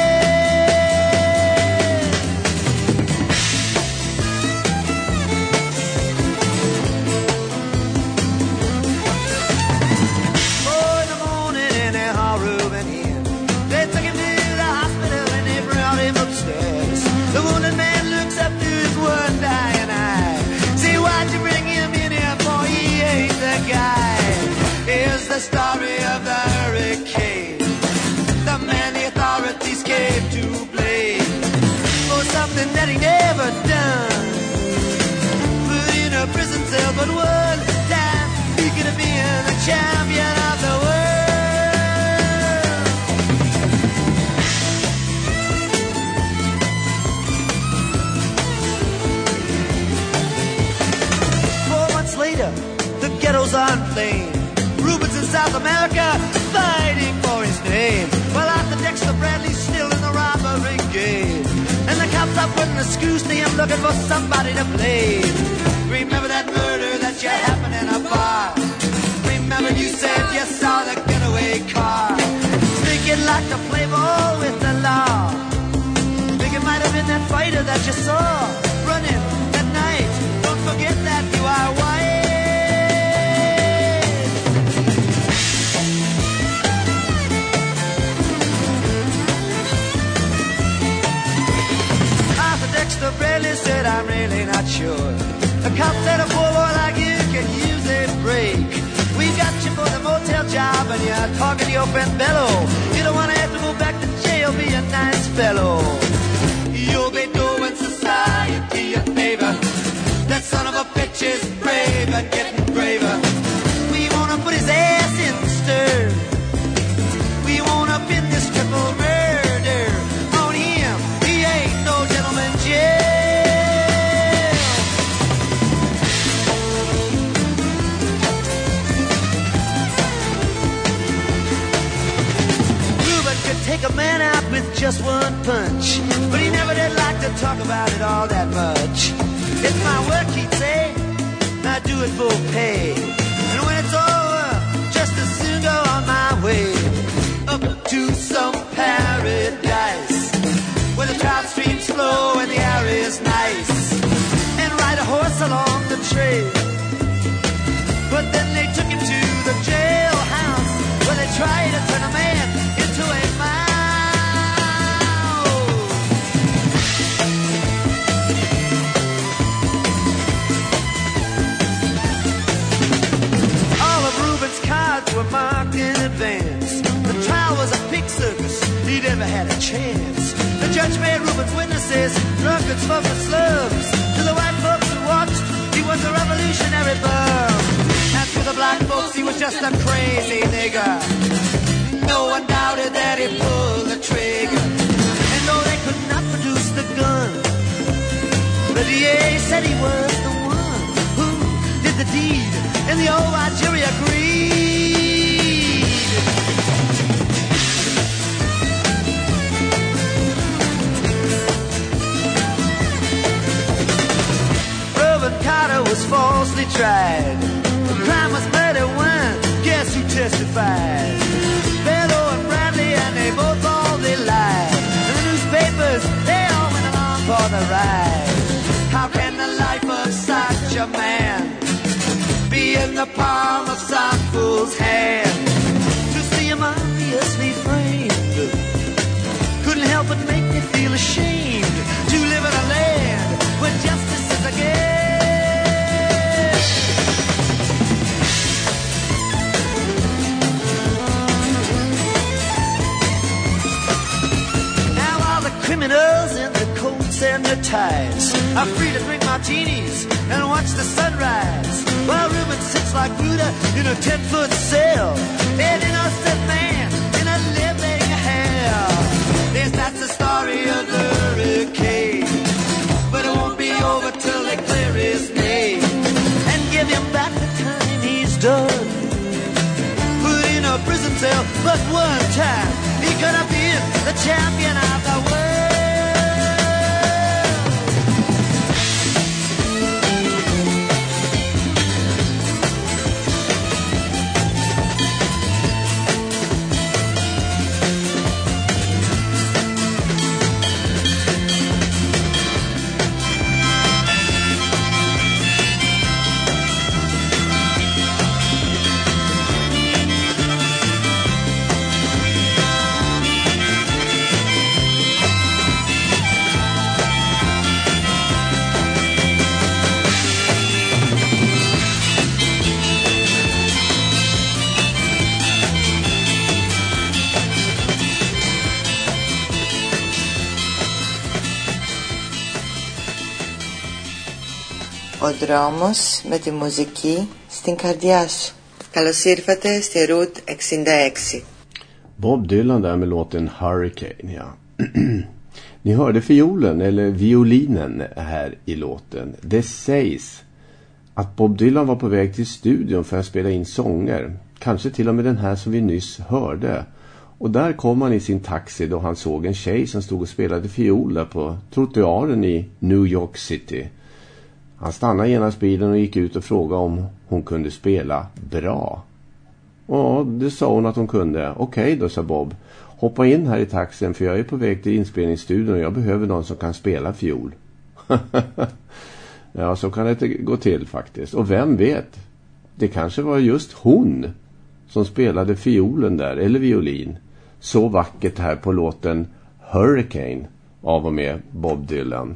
The wounded man looks up to his one dying eye. See, why'd you bring him in here, boy? He ain't the guy. Here's the story of the hurricane. The man the authorities came to blame for something that he never done. Put in a prison cell, but one time he could have been the champion of the world. Later, the ghettos are inflamed. Rubens in South America fighting for his name. Well, Arthur Dexter Bradley's still in the robbery game. And the cops are putting the screws to him looking for somebody to blame. Remember that murder that you happened in a bar? Remember you said you saw the getaway car? Think you'd like to play ball with the law? Think it might have been that fighter that you saw running at night. Don't forget that you are white. Arthur Dexter Bradley said, I'm really not sure. The cop said a poor boy like you can use a break. We got you for the motel job and you're talking to your friend Bello. You don't want to have to go back to jail, be a nice fellow. You'll be doing society a favor. That son of a bitch is brave and getting braver. We wanna put his ass in the stir. We wanna pin this triple murder on him. He ain't no gentleman jail. Reuben could take a man out with just one punch, but he never did like to talk about it all that much. It's my work, he'd say, I do it for pay. And when it's over, horses, drunkards for the slums. To the white folks who watched, he was a revolutionary bum. And to the black folks, he was just a crazy nigger. No one doubted that he pulled the trigger. And though they could not produce the gun, the D A said he was the one who did the deed in the old Algeria greed. Robert Carter was falsely tried. The crime was murder when, guess who testified? Bellow and Bradley, and they both all they lied. And the newspapers, they all went along for the ride. How can the life of such a man be in the palm of some fool's hand? To see him obviously framed couldn't help but make me feel ashamed to live in a land where justice is a game. Now all the criminals in the coats and the ties are free to drink martinis and watch the sunrise, while Reuben sits like Buddha in a ten-foot cell, an innocent man in a living hell. Yes, that's the story of the hurricane, but it won't be over till they clear his name and give him back the time he's done. Put in a prison cell, but one time he could have been the champion of the world. Ο δρόμος με τη μουσική στην καρδιά σου. Καλώς ήρθατε στη Route sextiosex. Bob Dylan där med låten Hurricane, ja. Ni hörde fiolen eller violinen här i låten. Det sägs att Bob Dylan var på väg till studion för att spela in sånger. Kanske till och med den här som vi nyss hörde. Och där kom han i sin taxi då han såg en tjej som stod och spelade fiol där på trottoaren i New York City. Han stannade genast bilen och gick ut och frågade om hon kunde spela bra. Ja, det sa hon att hon kunde. Okej då, sa Bob. Hoppa in här i taxin för jag är på väg till inspelningsstudion och jag behöver någon som kan spela fiol. Ja, så kan det inte gå till faktiskt. Och vem vet? Det kanske var just hon som spelade fiolen där, eller violin. Så vackert här på låten Hurricane av och med Bob Dylan.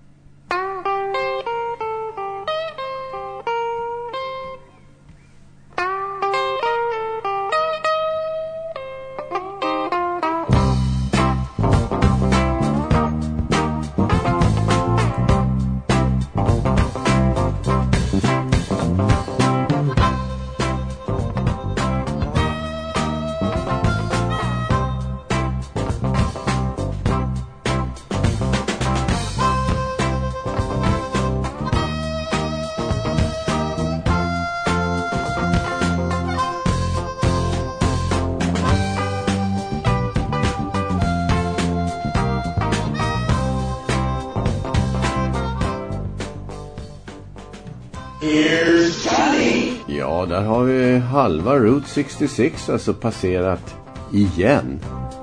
Ja, där har vi halva Route sextiosex alltså passerat igen.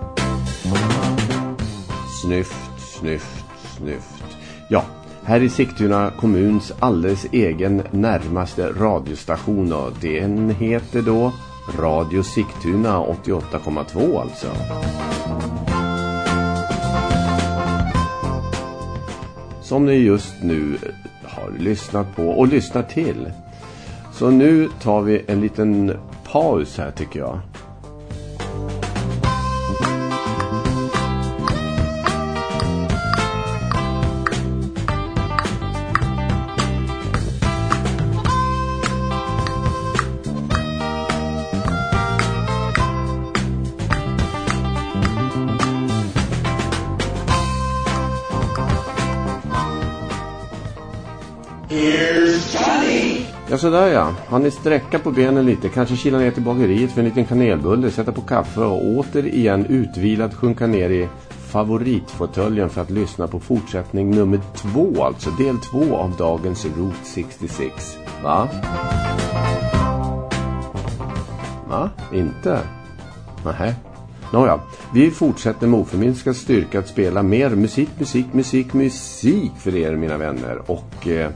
Snyft, snyft, snyft. Ja, här i Sigtuna kommuns alldeles egen närmaste radiostation och den heter då Radio Sigtuna åttioåtta komma två alltså. Som ni just nu har lyssnat på och lyssnar till. Så nu tar vi en liten paus här tycker jag. Here's Johnny! Ja, sådär ja. Han är sträcka på benen lite. Kanske kila ner till bageriet för en liten kanelbulle. Sätta på kaffe och återigen utvilad sjunka ner i favoritfåtöljen för att lyssna på fortsättning nummer två. Alltså del två av dagens Route sextiosex. Va? Va? Inte? Nähä. Nåja, vi fortsätter med oförminskad styrka att spela mer musik, musik, musik, musik för er mina vänner. Och... Eh,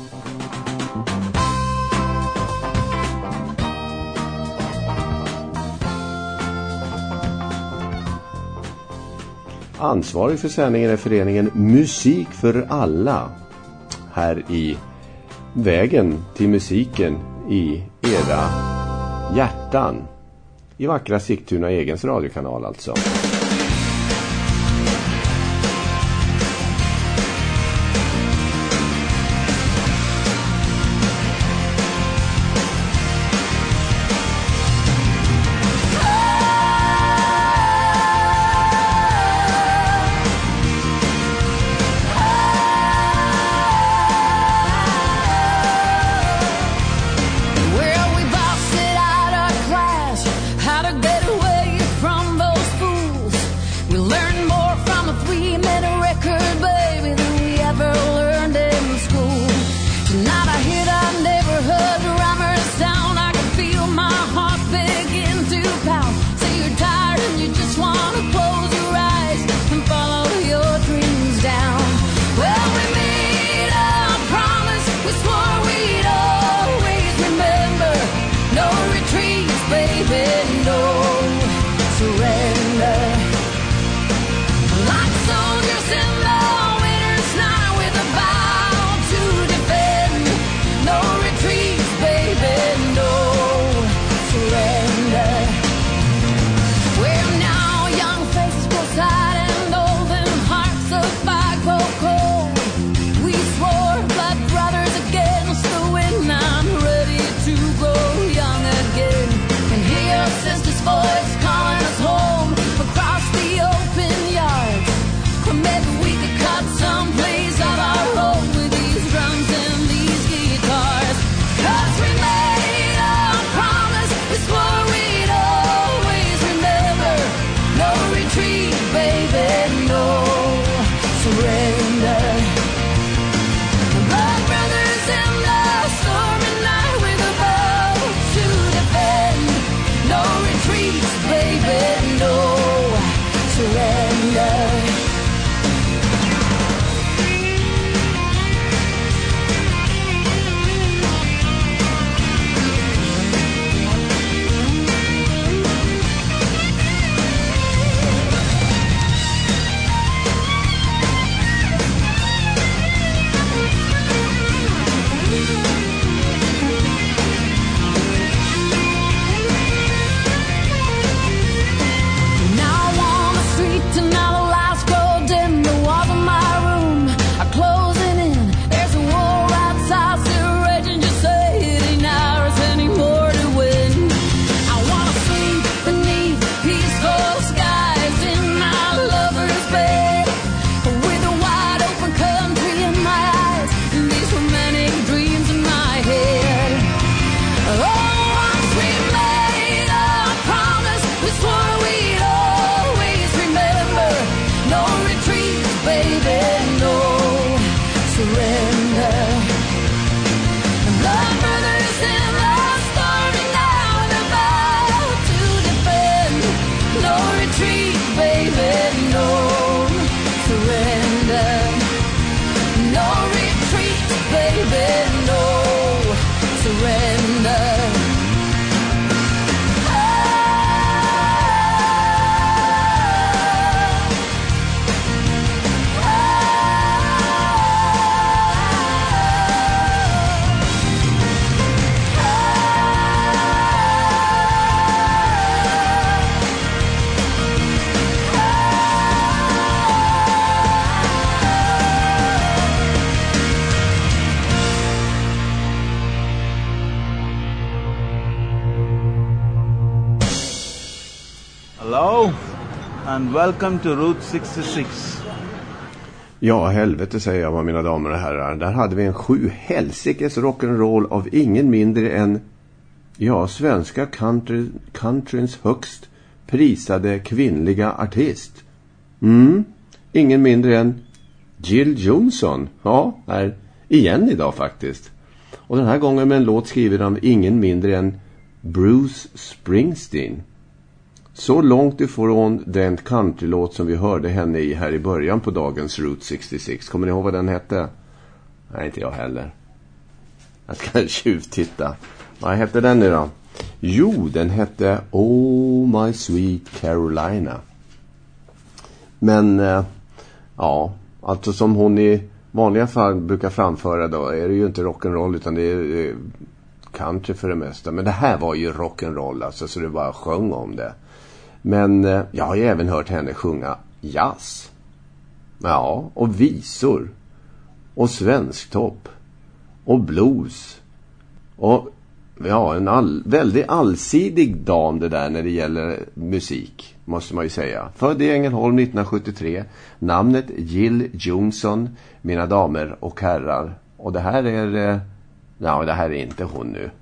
ansvarig för sändningen är föreningen Musik för alla här i vägen till musiken i era hjärtan i vackra Sigtuna egens radiokanal alltså. Hello and welcome to Route sixty-six. Ja, helvete säger jag, mina damer och herrar. Där hade vi en sju helsikes rock'n'roll av ingen mindre än, ja, svenska country, countryns högst prisade kvinnliga artist. Mm, ingen mindre än Jill Johnson. Ja, här igen idag faktiskt. Och den här gången med en låt skriven av ingen mindre än Bruce Springsteen. Så långt ifrån den countrylåt som vi hörde henne i här i början på dagens Route sextiosex. Kommer ni ihåg vad den hette? Nej, inte jag heller. Jag ska tjuvtitta. Vad hette den nu då? Jo, den hette Oh My Sweet Carolina. Men, eh, ja, alltså som hon i vanliga fall brukar framföra då är det ju inte rock'n'roll utan det är eh, country för det mesta. Men det här var ju rock'n'roll alltså, så det bara sjöng om det. Men eh, jag har ju även hört henne sjunga jazz. Ja, och visor. Och svensktopp. Och blues. Och ja, en all, väldigt allsidig dam det där när det gäller musik, måste man ju säga. Född i Ängelholm nittonhundrasjuttiotre. Namnet Jill Johnson, mina damer och herrar. Och det här är... Eh, ja, det här är inte hon nu.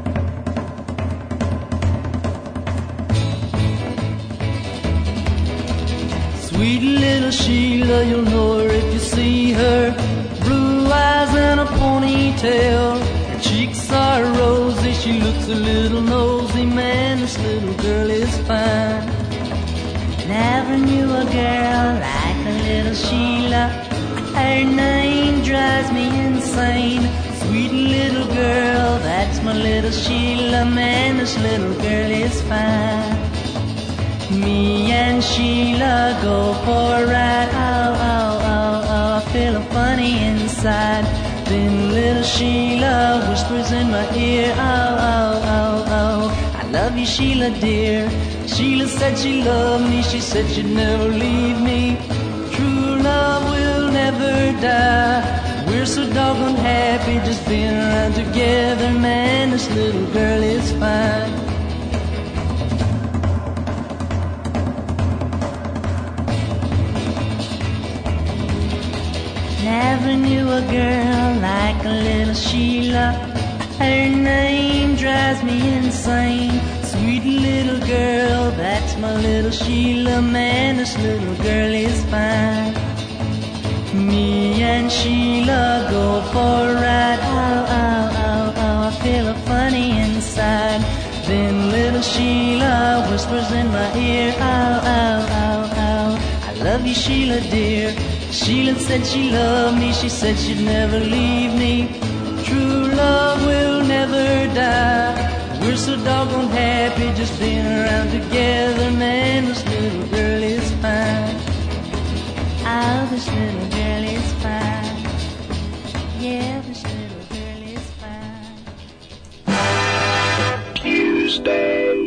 Sweet little Sheila, you'll know her if you see her. Blue eyes and a ponytail. Her cheeks are rosy, she looks a little nosy. Man, this little girl is fine. Never knew a girl like a little Sheila. Her name drives me insane. Sweet little girl, that's my little Sheila. Man, this little girl is fine. Me and Sheila go for a ride. Oh, oh, oh, oh, I feel funny inside. Then little Sheila whispers in my ear. Oh, oh, oh, oh, I love you, Sheila, dear. Sheila said she loved me. She said she'd never leave me. True love will never die. We're so doggone happy just being around together. Man, this little girl is fine. Never knew a girl like a little Sheila. Her name drives me insane. Sweet little girl, that's my little Sheila. Man, this little girl is fine. Me and Sheila go for a ride. Oh, oh, oh, oh, I feel funny inside. Then little Sheila whispers in my ear. Oh, oh, oh, oh, I love you, Sheila, dear. Sheila said she loved me. She said she'd never leave me. True love will never die. We're so doggone happy just being around together. Man, this little girl is fine. Oh, this little girl is fine. Yeah, this little girl is fine. Tuesday.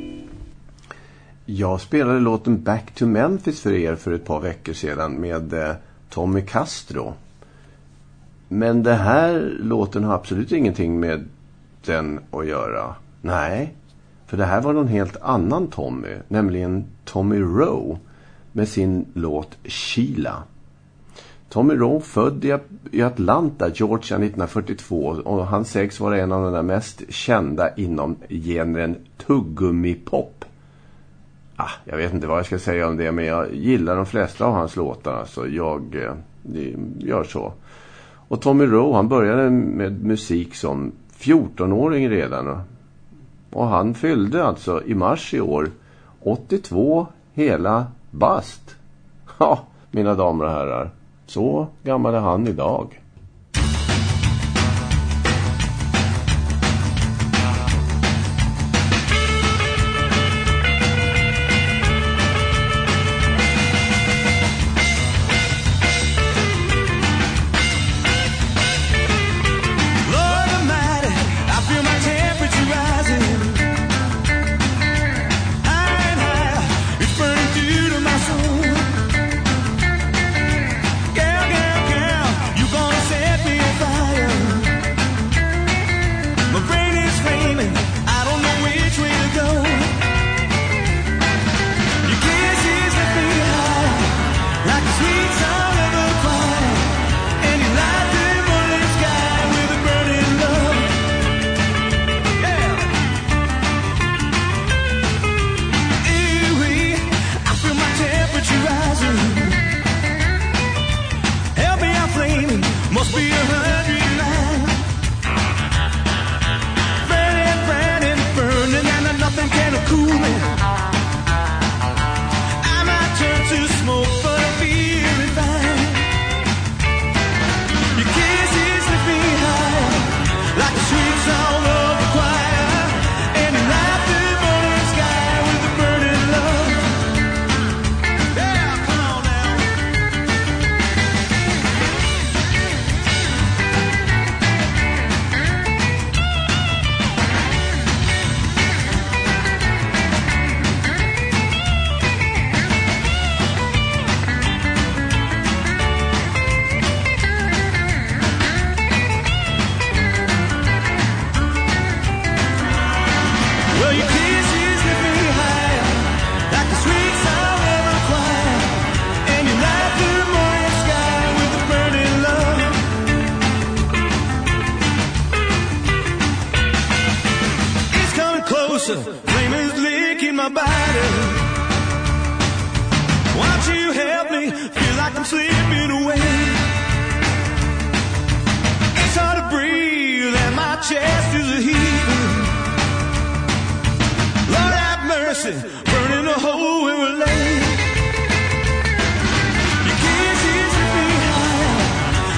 Jag spelade låten Back to Memphis för er för ett par veckor sedan med eh, Tommy Castro. Men det här låten har absolut ingenting med den att göra. Nej, för det här var någon helt annan Tommy, nämligen Tommy Rowe med sin låt Sheila. Tommy Rowe född i Atlanta, Georgia nittonhundrafyrtiotvå och han sägs vara en av de där mest kända inom genren tuggummi-pop. Ah, jag vet inte vad jag ska säga om det, men jag gillar de flesta av hans låtar, så jag eh, gör så. Och Tommy Rowe, han började med musik som fjortonåring redan. Och han fyllde alltså i mars i år åttiotvå hela bast. Ja, mina damer och herrar. Så gammal är han idag. Gonna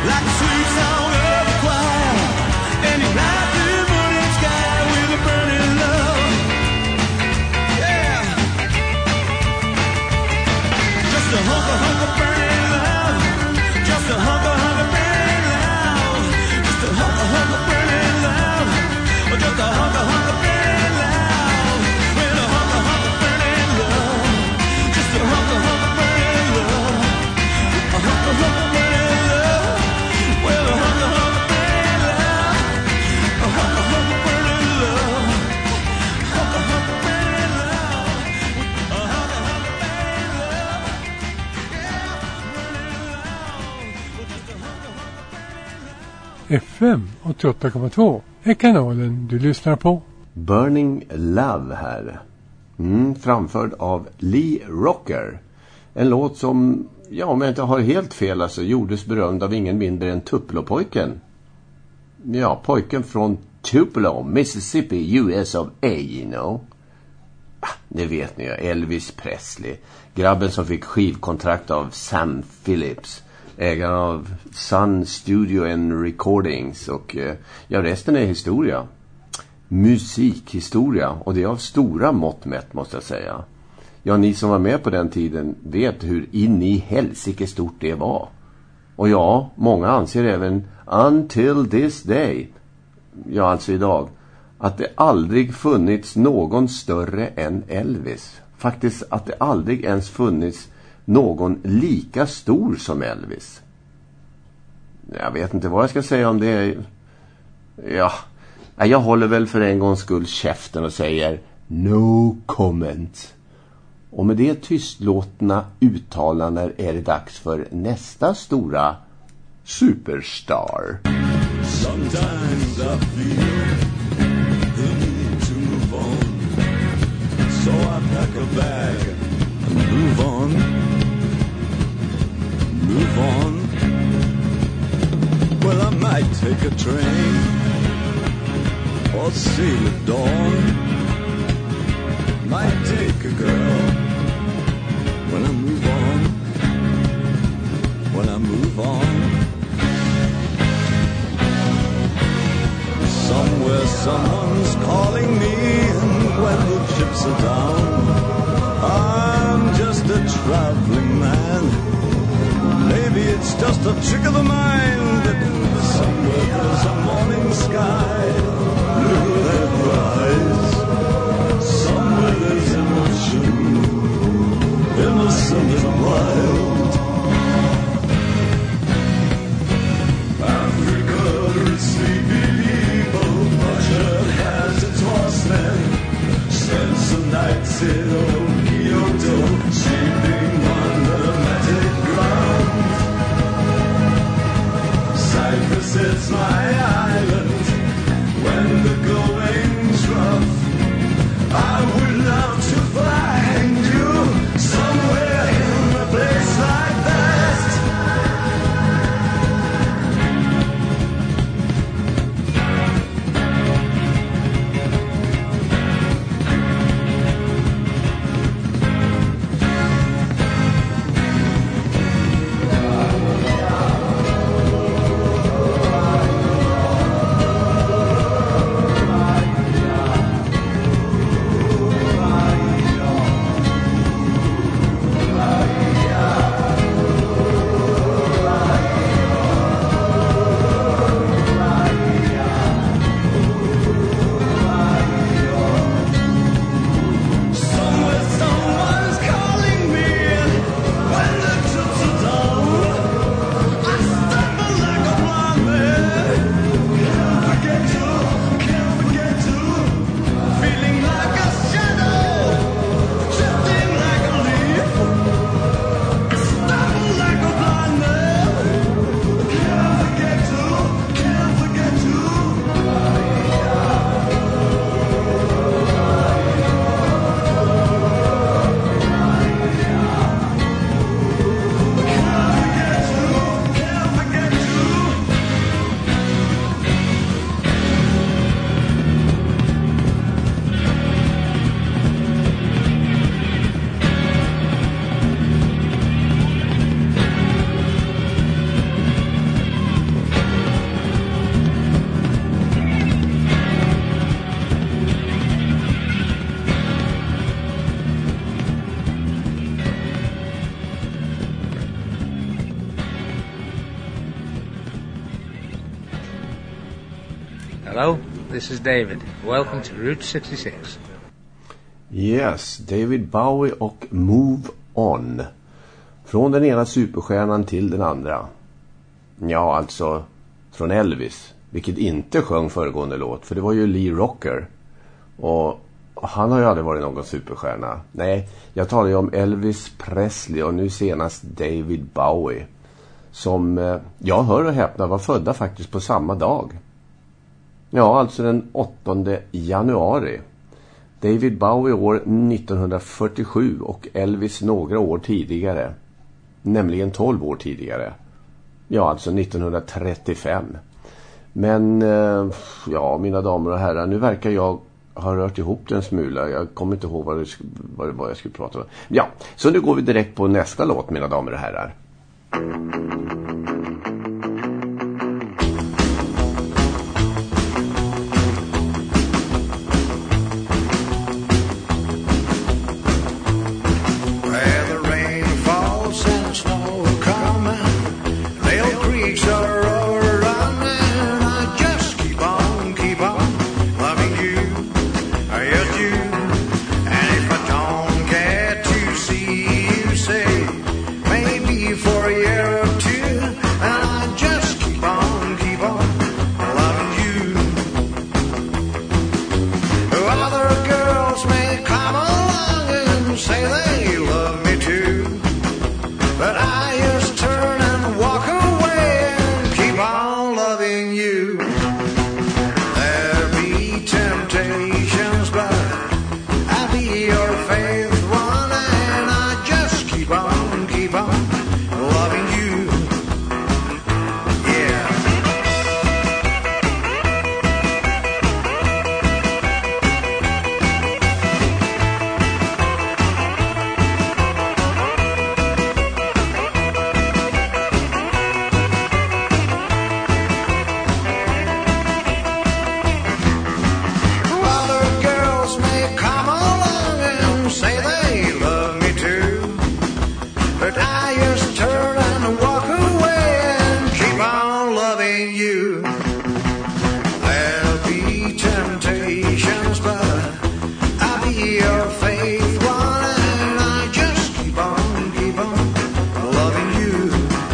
like a sweet song of the choir, and ignite the morning sky with a burning love. Yeah, just a hunk of hunk of burning love, just a hunk of hunk of burning love, just a hunk of hunk of burning love, just a hunk of hunk of burning love, with a hunk of hunk of burning love, just a hunk of hunk of burning love, a hunk of hunk of burning love, with a hunk of hunk of burning love, a hunk of hunk of burning love, hunk of hunk of burning love, a hunk of hunk of burning love, yeah, burning love, just a hunk of hunk of burning love. F M åttioåtta komma två är kanalen du lyssnar på. Burning Love här. Mm, framförd av Lee Rocker. En låt som, ja om jag inte har helt fel, alltså gjordes berömd av ingen mindre än Tupelo-pojken. Ja, pojken från Tupelo, Mississippi, U S of A, you know. Ah, det vet ni ju, Elvis Presley. Grabben som fick skivkontrakt av Sam Phillips. Ägaren av Sun Studio and Recordings. Och eh, ja, resten är historia. Musikhistoria. Och det är av stora mått mätt, måste jag säga. Ja, ni som var med på den tiden vet hur in i helsike stort det var. Och ja, många anser även until this day, ja alltså idag, att det aldrig funnits någon större än Elvis. Faktiskt att det aldrig ens funnits någon lika stor som Elvis. Jag vet inte vad jag ska säga om det. Ja, jag håller väl för en gångs skull käften och säger no comment. Och med det tystlåtna uttalanden är det dags för nästa stora superstar. Sometimes I feel the need to move on, so I pack a bag and move on, move on. Well, I might take a train or sail at dawn, might take a girl when I move on, when I move on. Somewhere someone's calling me, and when the chips are down, I'm just a traveling man. Maybe it's just a trick of the mind, but somewhere there's a morning sky, blue and rise. Somewhere there's emotion, innocent and wild. Africa is sleepy people, Russia has its horsemen, spend some nights in old Kyoto, sleeping on the magic ground. Cyprus is my island, when the going's rough, I would love to find you somewhere in a place like that. Hello, this is David. Welcome to Route sextiosex. Yes, David Bowie och Move On. Från den ena superstjärnan till den andra. Ja, alltså från Elvis, vilket inte sjöng föregående låt, för det var ju Lee Rocker. Och han har ju aldrig varit någon superstjärna. Nej, jag talar ju om Elvis Presley och nu senast David Bowie. Som, eh, jag hör och häpna, var födda faktiskt på samma dag. Ja, alltså den åttonde januari. David Bowie år nittonhundrafyrtiosju och Elvis några år tidigare. Nämligen tolv år tidigare. Ja, alltså nittonhundratrettiofem. Men, eh, ja, mina damer och herrar, nu verkar jag ha rört ihop den smula. Jag kommer inte ihåg vad det, vad det var jag skulle prata om. Ja, så nu går vi direkt på nästa låt, mina damer och herrar. For a year or two, and I just keep on, keep on loving you. Other girls may come along and say they love me too, but I just turn and walk away and keep on loving you. There be temptations, but I'll be your faith one, and I just keep on, keep on loving you. Yeah. Other girls may come along and say they love me too, but I just turn and walk away and keep on loving you. There'll be temptations, but I'll be your faith one, and I just keep on, keep on loving you.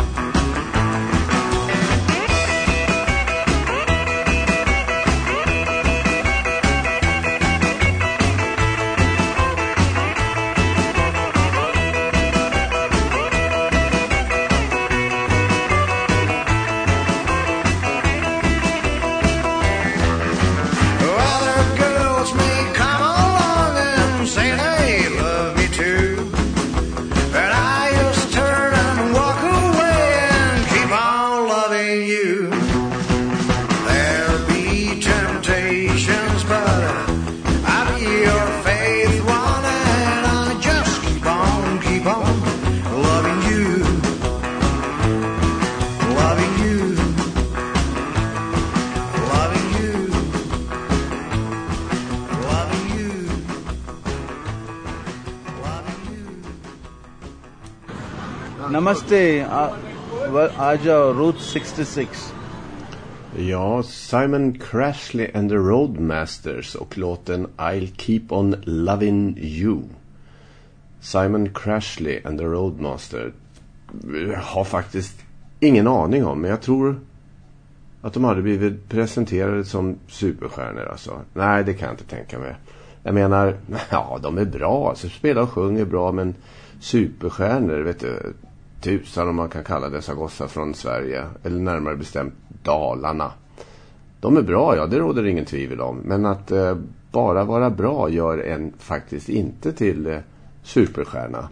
Other girls may come along and say they love me too, but I just turn and walk away and keep on loving you. There'll be temptations, but I'll be your faith one, and I just keep on, keep on loving you, loving you, loving you. Namaste, uh, well, Aja, Route sextiosex. Ja, Simon Crashley and the Roadmasters och låten I'll Keep On Loving You. Simon Crashley and the Roadmaster har faktiskt ingen aning om, men jag tror att de hade blivit presenterade som superstjärnor alltså. Nej, det kan jag inte tänka mig. Jag menar, ja, de är bra, alltså spelar och sjunger bra, men superstjärnor, vet du, tusan om man kan kalla dessa gossar från Sverige, eller närmare bestämt Dalarna. De är bra, ja, det råder ingen tvivel om, men att eh, bara vara bra gör en faktiskt inte till eh, superstjärna.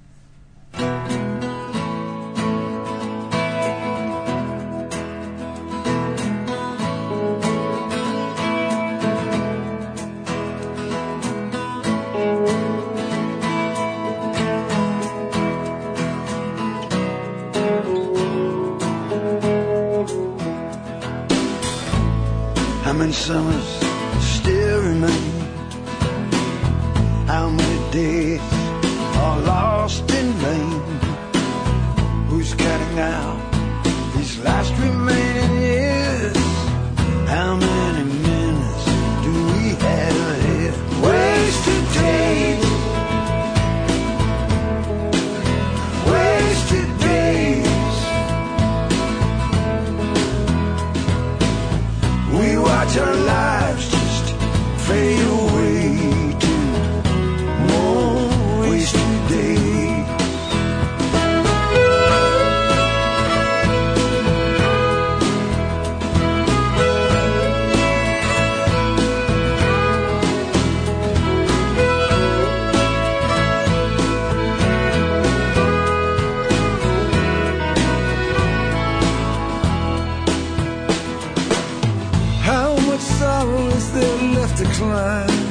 How many summers still remain? How many days are lost in vain? Who's counting out these last remaining years? How many watch our lives just fade away to more wasted days. To climb.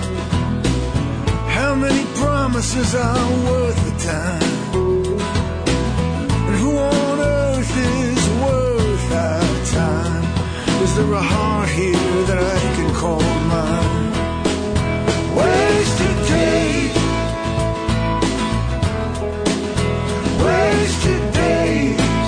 How many promises are worth the time? And who on earth is worth our time? Is there a heart here that I can call mine? Wasted days, wasted days.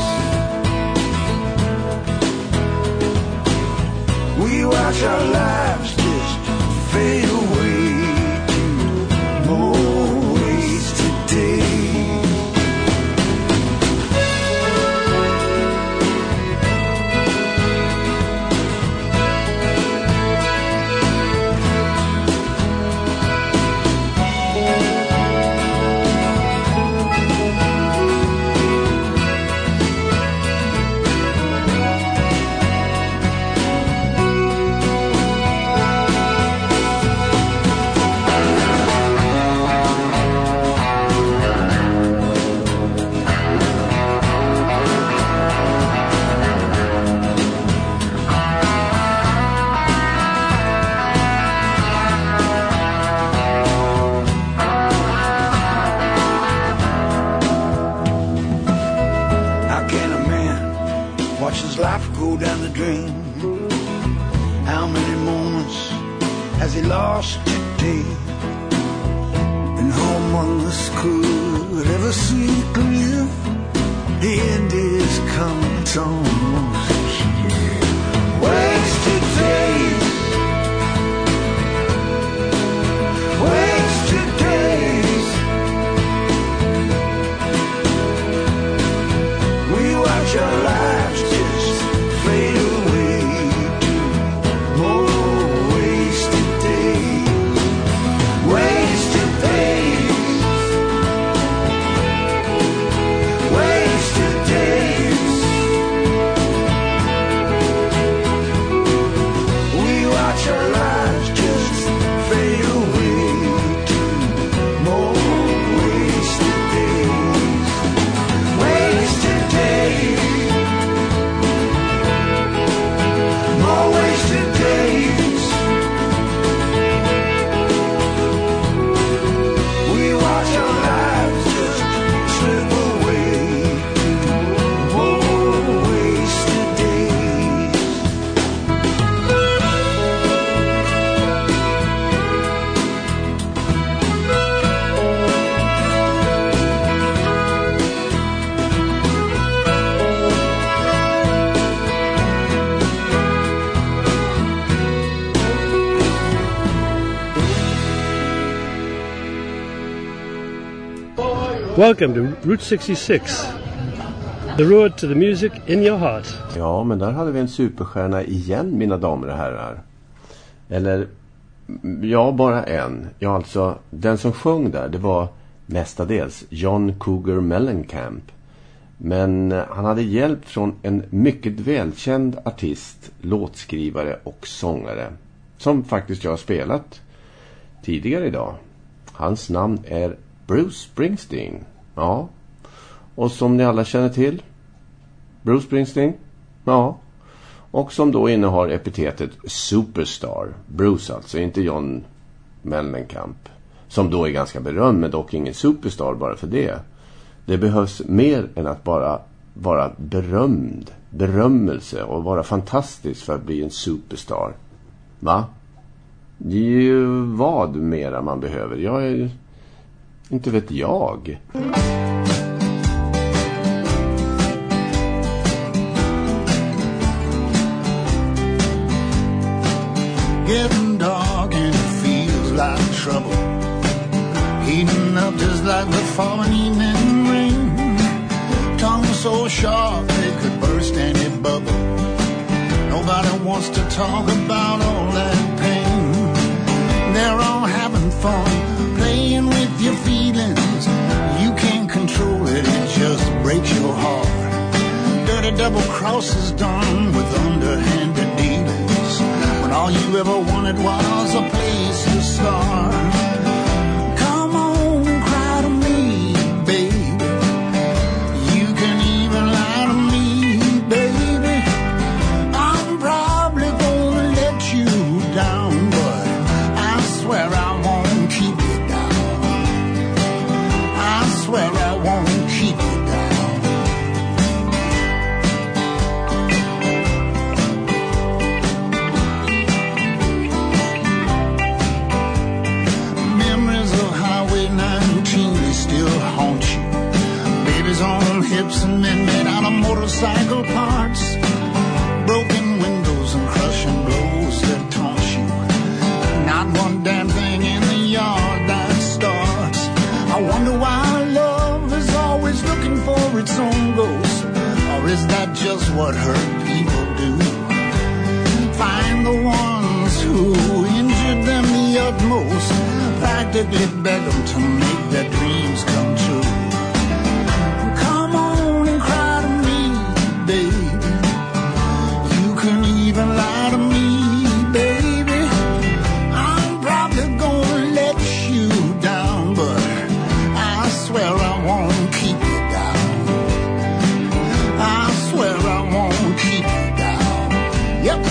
We watch our lives fade away to more wasted days. Life go down the drain. How many moments has he lost today? And who among us could ever see clear? The end is coming, it's almost here. Wasted days, wasted days. We watch our lives fade away to more wasted days, wasted days, wasted days. We watch our lives just fade away to more wasted days, wasted days. Wasted days. We watch our lives just slip away to more wasted days. Welcome to Route sextiosex, the road to the music in your heart. Ja, men där hade vi en superstjärna igen, mina damer och herrar. Eller, ja, bara en. Ja, alltså, den som sjöng där, det var mestadels John Cougar Mellencamp. Men han hade hjälp från en mycket välkänd artist, låtskrivare och sångare, som faktiskt jag har spelat tidigare idag. Hans namn är Bruce Springsteen. Ja. Och som ni alla känner till, Bruce Springsteen. Ja. Och som då innehar epitetet Superstar. Bruce alltså, inte John Mellencamp. Som då är ganska berömd, men dock ingen superstar bara för det. Det behövs mer än att bara vara berömd, berömmelse och vara fantastisk för att bli en superstar. Va? Det är ju vad mera man behöver. Jag är... Inte vet jag. Getting dark and it feels like trouble. Heating up just like the falling evening rain. Tongue so sharp it could burst any bubble. Nobody wants wants to talk about all that pain. They're all having fun, playing with your feelings. You can't control it, it just breaks your heart. Dirty double crosses done with underhanded dealings, when all you ever wanted was a place to start. Come on, cry to me, baby. You can even lie to me, baby. I'm probably gonna let you down, but I swear I won't keep you down. I swear I won't keep you down. Still haunt you. Babies on hips and men made out of motorcycle parts. Broken windows and crushing blows that taunt you. Not one damn thing in the yard that starts. I wonder why love is always looking for its own ghost. Or is that just what hurt people do? Find the ones who injured them the utmost, practically beg them to make their dreams come true. Come on and cry to me, baby. You can even lie to me, baby. I'm probably gonna let you down, but I swear I won't keep you down. I swear I won't keep you down. Yep.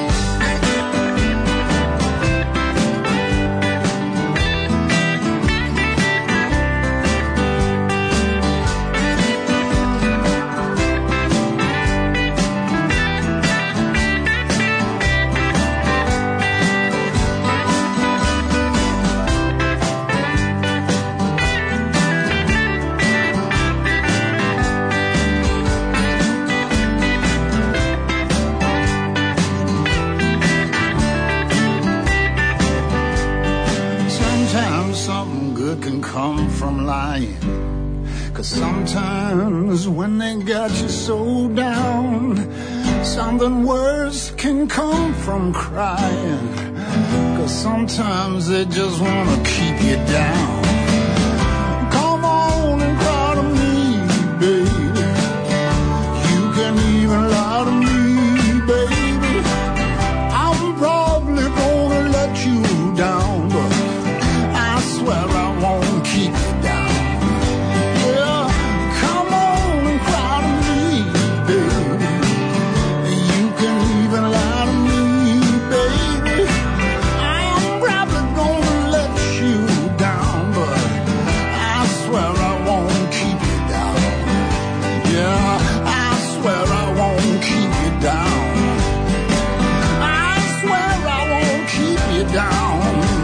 Can come from lying, 'cause sometimes when they got you so down, something worse can come from crying, 'cause sometimes they just want to keep you down. Come on and cry to me, baby. You can even lie to me, baby. I'm probably gonna let you down, but I swear I won't keep you down. Yeah, come on and cry to me, baby. You can even lie to me, baby. I'm probably gonna let you down, but I swear I won't keep you down. Yeah, I swear I won't keep you down. I swear I won't keep you down.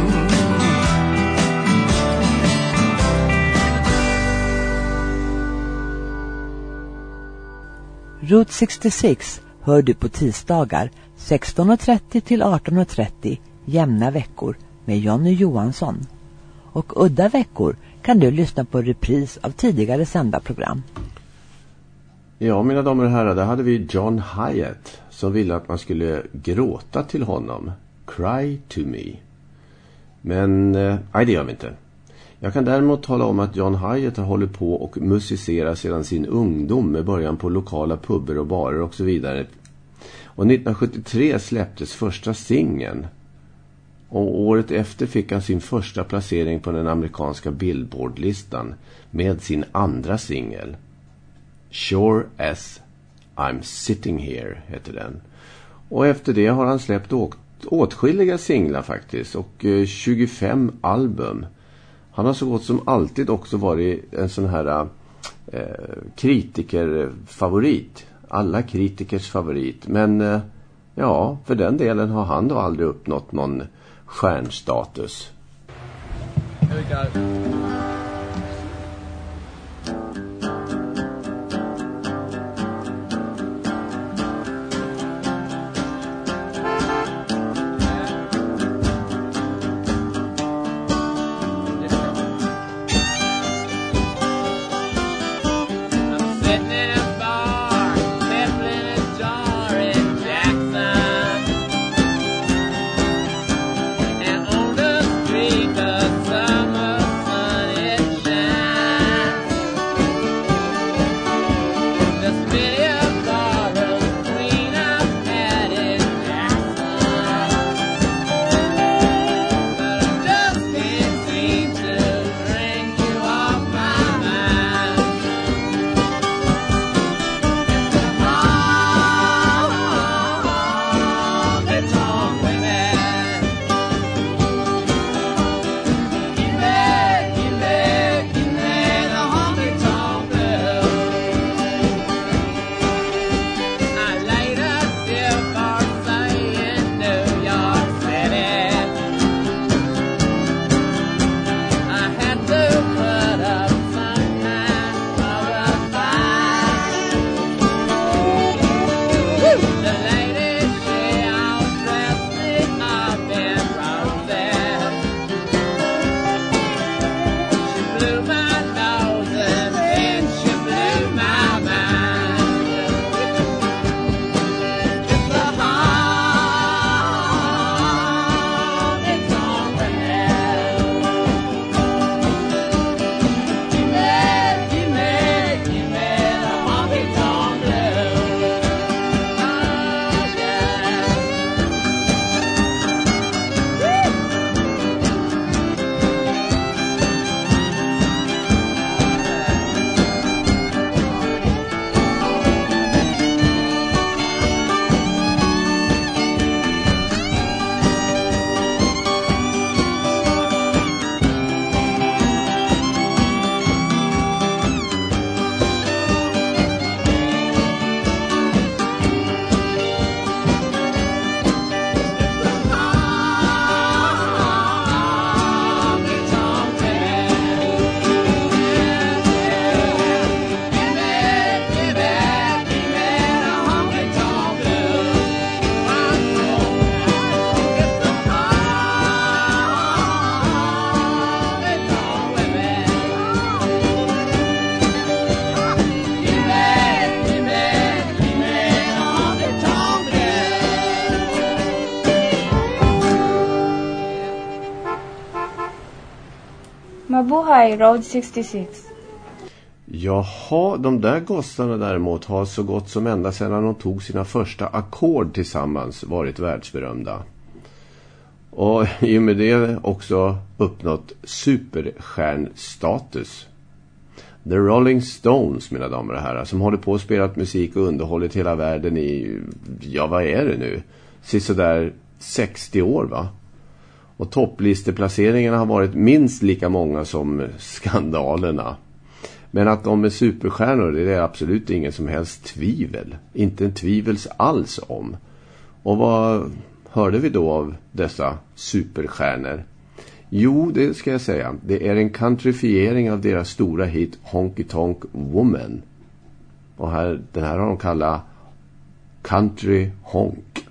Route sextiosex hör du på tisdagar sexton och trettio till arton och trettio jämna veckor med Johnny Johansson. Och udda veckor kan du lyssna på repris av tidigare sända program. Ja, mina damer och herrar, där hade vi John Hyatt som ville att man skulle gråta till honom. Cry to me. Men, eh, nej det gör vi inte. Jag kan däremot tala om att John Hyatt har hållit på och musicerat sedan sin ungdom med början på lokala pubber och barer och så vidare. Och nittonhundrasjuttiotre släpptes första singeln. Och året efter fick han sin första placering på den amerikanska Billboard-listan med sin andra singel. Sure as I'm sitting here heter den. Och efter det har han släppt åt, åtskilliga singlar faktiskt och eh, tjugofem album. Han har så gott som alltid också varit en sån här eh, kritikerfavorit. Alla kritikers favorit. Men eh, ja, för den delen har han då aldrig uppnått någon stjärnstatus. Here we go. Sitting in a bar, nibbling a jar in Jackson. Mabuhay Road sextiosex. Jaha, de där gossarna däremot har så gott som ända sedan de tog sina första ackord tillsammans varit världsberömda. Och i och med det också uppnått superstjärnstatus. The Rolling Stones, mina damer och herrar, som håller på att spela musik och underhållit hela världen i, ja vad är det nu? Så där sextio år va? Och topplisteplaceringarna har varit minst lika många som skandalerna. Men att de är superstjärnor, det är absolut ingen som helst tvivel. Inte en tvivels alls om. Och vad hörde vi då av dessa superstjärnor? Jo, det ska jag säga. Det är en countryfiering av deras stora hit Honky Tonk Woman. Och här, den här har de kallat Country Honk.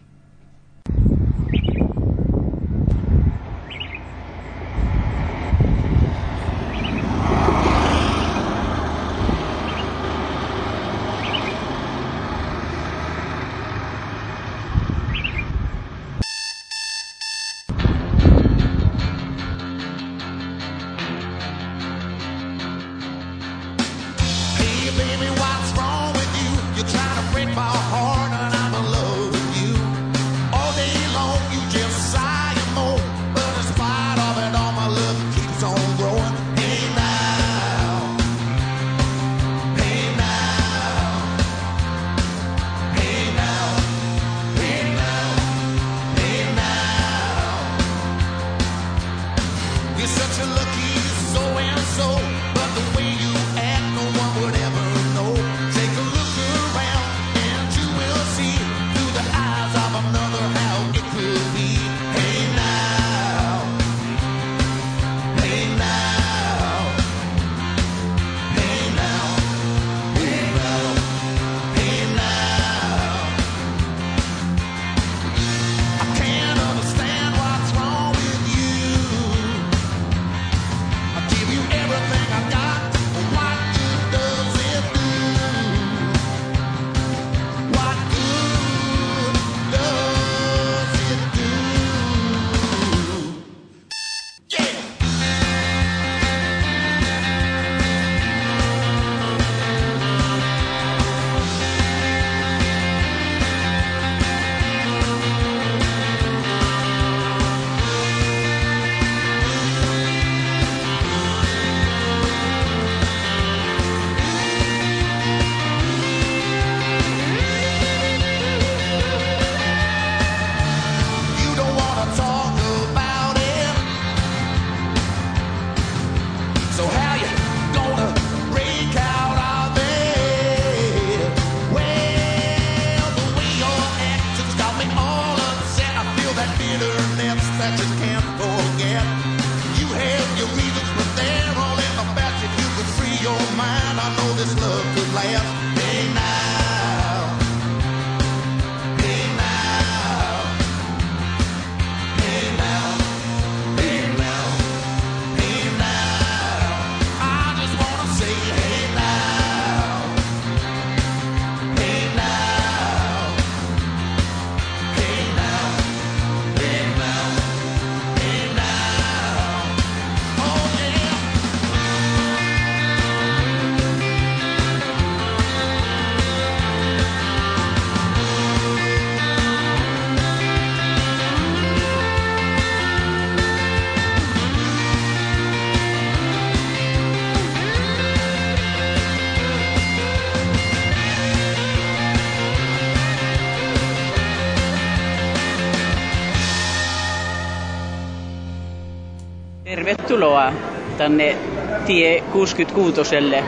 Tervetuloa tänne tie kuusikymmentäkuusi.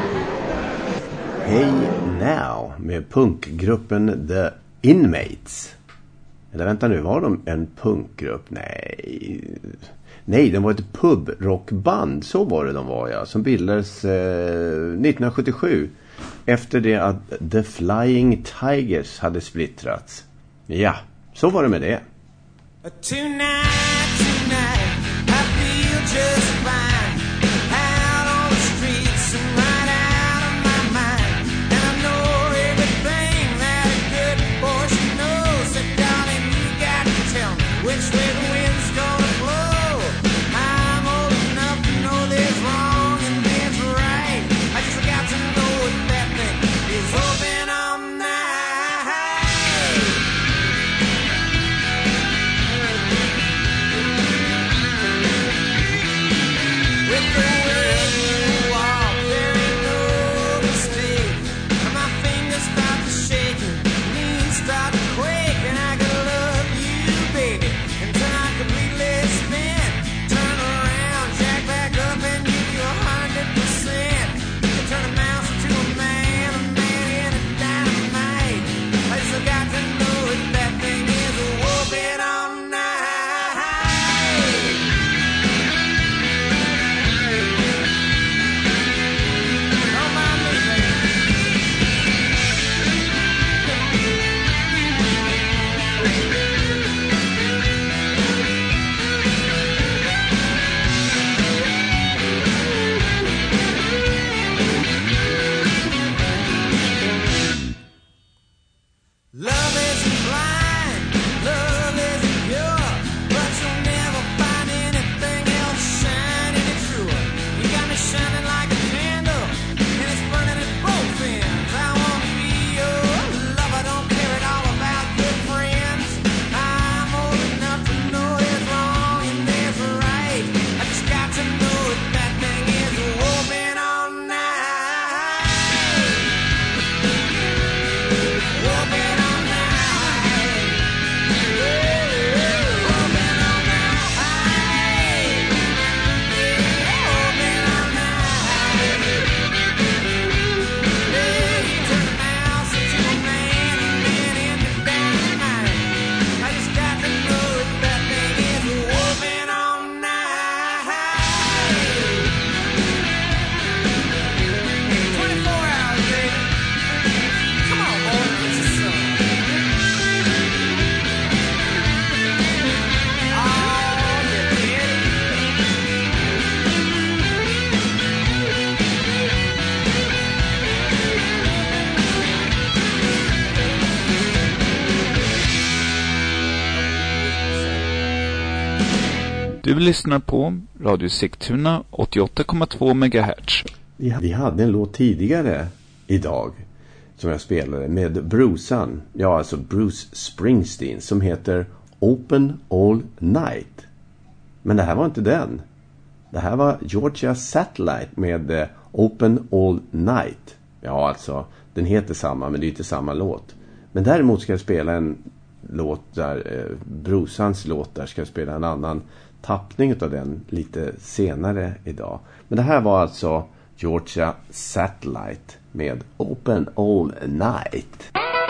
Hey Now med punkgruppen The Inmates. Eller vänta nu, var de en punkgrupp? Nej. Nej, de var ett pubrockband, så var det de var ja, som bildades eh, nittonhundrasjuttiosju efter det att The Flying Tigers hade splittrats. Ja, så var det med det. Tonight, tonight, I feel just fine. Out on the streets and right out of my mind. And I know everything that a good boy should know. So darling, you got to tell me which way the wind's gonna blow. I'm old enough to know there's wrong Du lyssnar på Radio Sigtuna åttioåtta komma två megahertz. Vi hade en låt tidigare idag som jag spelade med Brucean, ja alltså Bruce Springsteen, som heter Open All Night. Men det här var inte den. Det här var Georgia Satellite med eh, Open All Night. Ja alltså, den heter samma men det är inte samma låt. Men däremot ska jag spela en låt där, eh, Bruceans låt där ska jag spela en annan tappning av den lite senare idag. Men det här var alltså Georgia Satellite med Open All Night.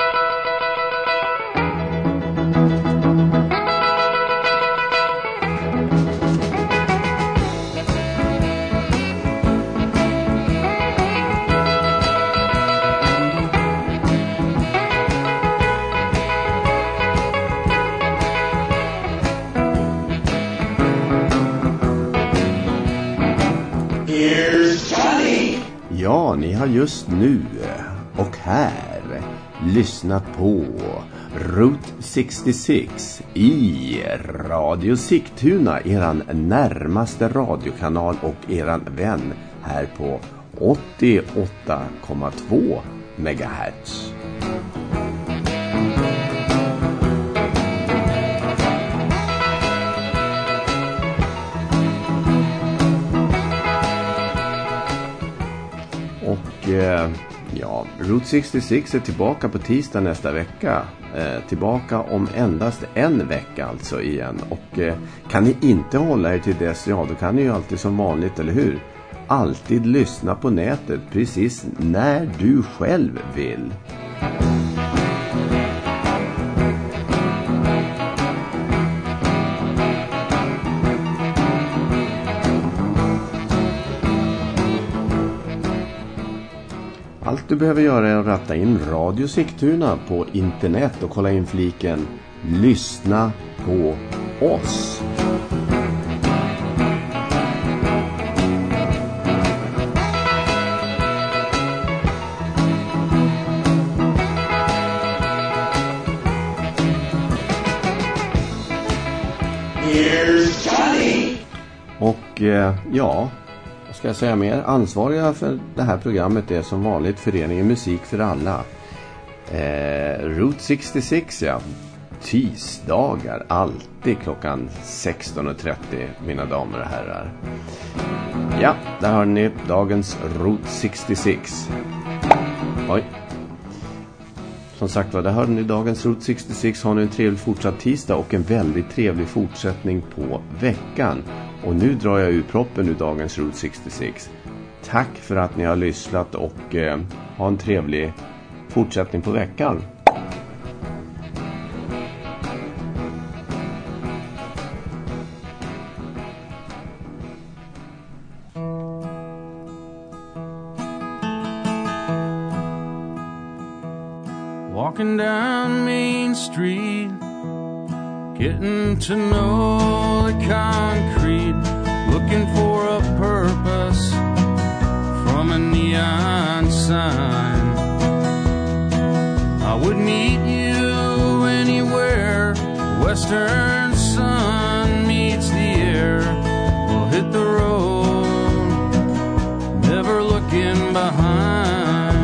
Ja, ni har just nu och här lyssnat på Route sextiosex i Radio Sigtuna, eran närmaste radiokanal och eran vän här på åttioåtta komma två megahertz. Ja, Route sextiosex är tillbaka på tisdag nästa vecka. Eh, tillbaka om endast en vecka alltså igen. Och eh, kan ni inte hålla er till dess, ja då kan ni ju alltid som vanligt, eller hur? Alltid lyssna på nätet precis när du själv vill. Allt du behöver göra är att ratta in Radio Sigtuna på internet och kolla in fliken Lyssna på oss. Here's Johnny. Och eh, ja, ska jag säga mer? Ansvariga för det här programmet är som vanligt Föreningen Musik för alla. Eh, Route sextiosex, ja. Tisdagar, alltid klockan sexton och trettio, mina damer och herrar. Ja, där har ni dagens Route sextiosex. Oj. Som sagt var, där hörde ni dagens Route sextiosex. Har ni en trevlig fortsatt tisdag och en väldigt trevlig fortsättning på veckan. Och nu drar jag ur proppen ur dagens Route sextiosex. Tack för att ni har lyssnat och eh, ha en trevlig fortsättning på veckan. Walking down Main Street, getting to know the concrete, looking for a purpose from a neon sign. I would meet you anywhere, western sun meets the air. We'll hit the road, never looking behind.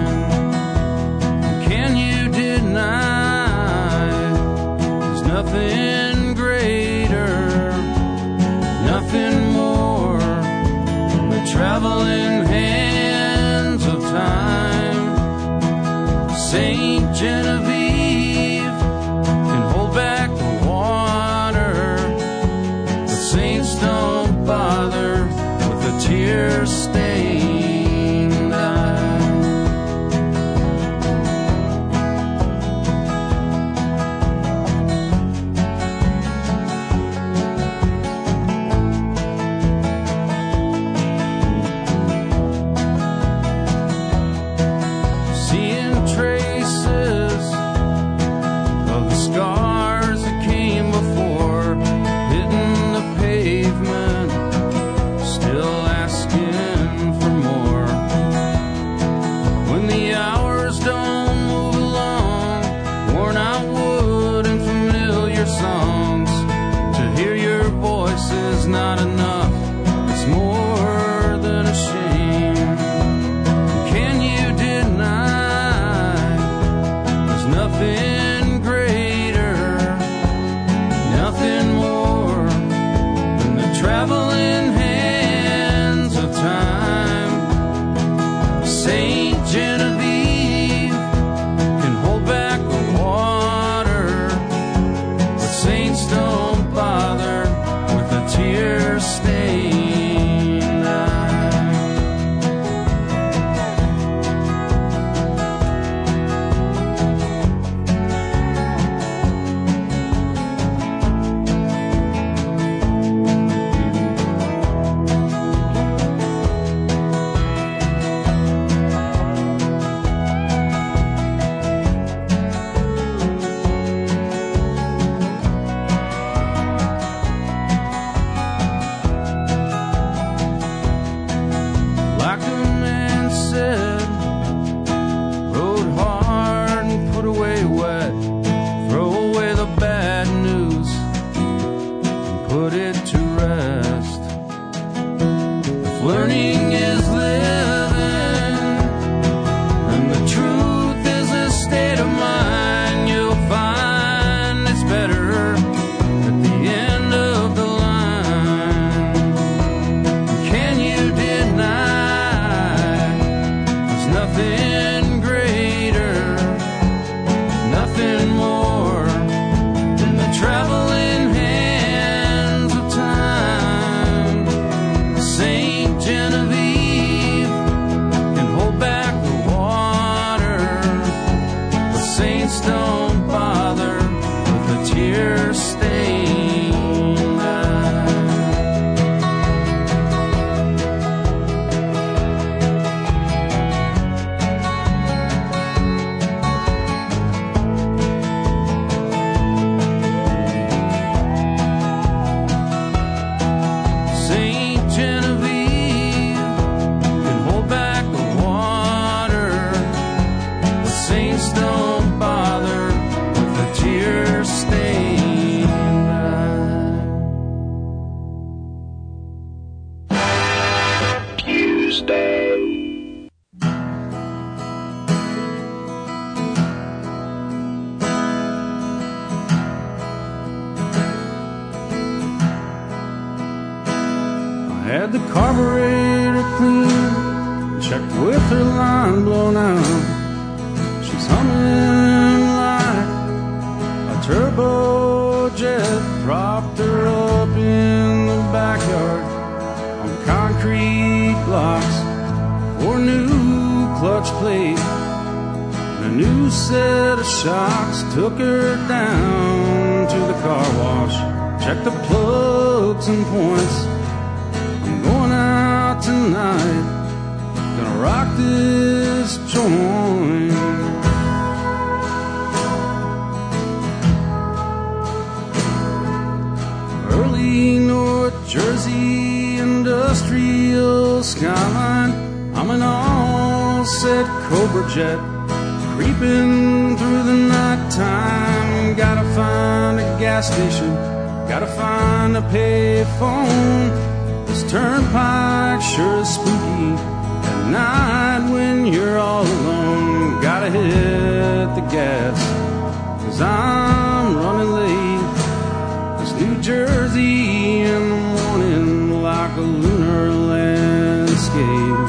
Can you deny there's nothing greater, nothing more than the traveling hands of time? Saint Genevieve can hold back the water, but saints don't bother with the tear-stained eye. this is not enough. It's more than a shame. Can you deny there's nothing greater, nothing more than the traveling hands of time? Saint Genevieve can hold back the water, but saints don't bother with a tear-stained eye. Like the man said, rode hard and put away wet. Throw away the bad news and put it to rest. If learning is living and the truth is a state of mind, you'll find it's better at the end of the line. Can you deny there's nothing greater, nothing more than the traveling hands of time? Saint Genevieve can hold back the water, but saints don't bother with a tear-stained eye. Saint Genevieve can hold back the water, but saints don't bother with a tear-stained eye. Tuesday. I had the carburetor clean, checked with her line blown out. She's humming like a turbojet. Propped her up in the backyard on concrete blocks. Four new clutch plate and a new set of shocks. Took her down to the car wash, checked the plugs and points. I'm going out tonight, gonna rock this joint. Early North Jersey industrial skyline. I'm an all-set Cobra jet, creeping through the nighttime. Gotta find a gas station, gotta find a payphone. This turnpike sure is spooky at night when you're all alone. Gotta hit the gas, cause I'm running late. This New Jersey in the morning like a lunar landscape.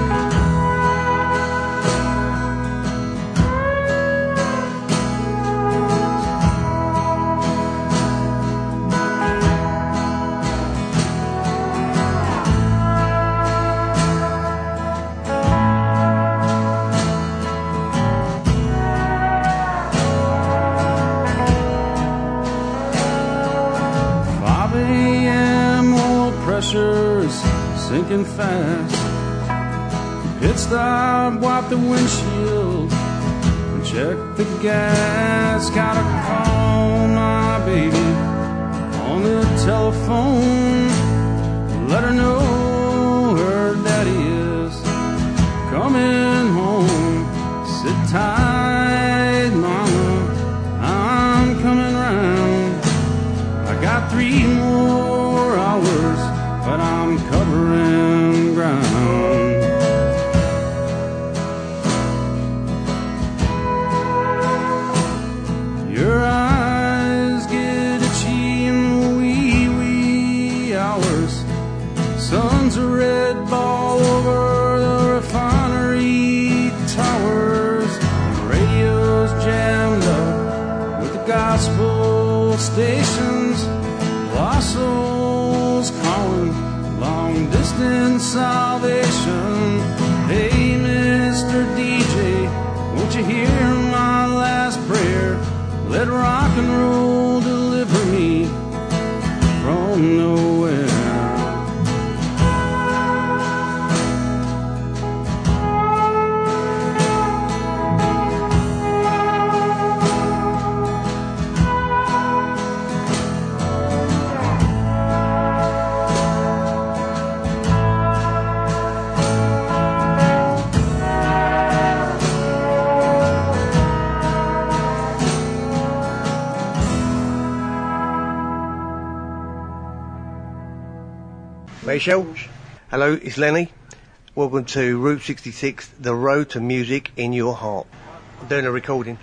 five a.m. oil pressure's sinking fast. Pit stop, wipe the windshield and check the gas. Gotta call my baby on the telephone, let her know her daddy is coming home. Sit tight, mama, I'm coming round. I got three more I'll that I'm covering ground. Your eyes get itchy in the wee, wee hours. Sun's a red ball over the refinery towers. Radio's jammed up with the gospel stations. Lost souls calling, long distance salvation. Hey, Mister D J, won't you hear my last prayer? Let rock and roll deliver me from nowhere. Rachel, hello, it's Lenny. Welcome to Route sixty-six, the road to music in your heart. I'm doing a recording.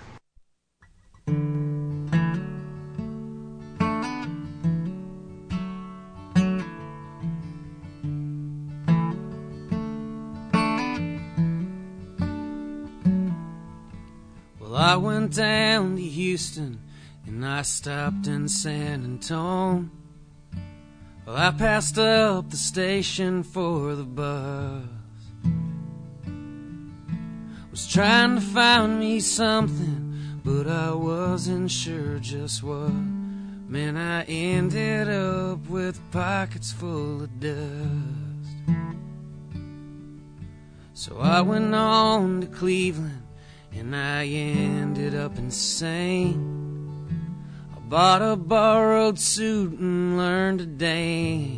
Well, I went down to Houston and I stopped in San Antonio. Well, I passed up the station for the bus. Was trying to find me something, but I wasn't sure just what. Man, I ended up with pockets full of dust. So I went on to Cleveland, and I ended up insane. Bought a borrowed suit and learned to dance.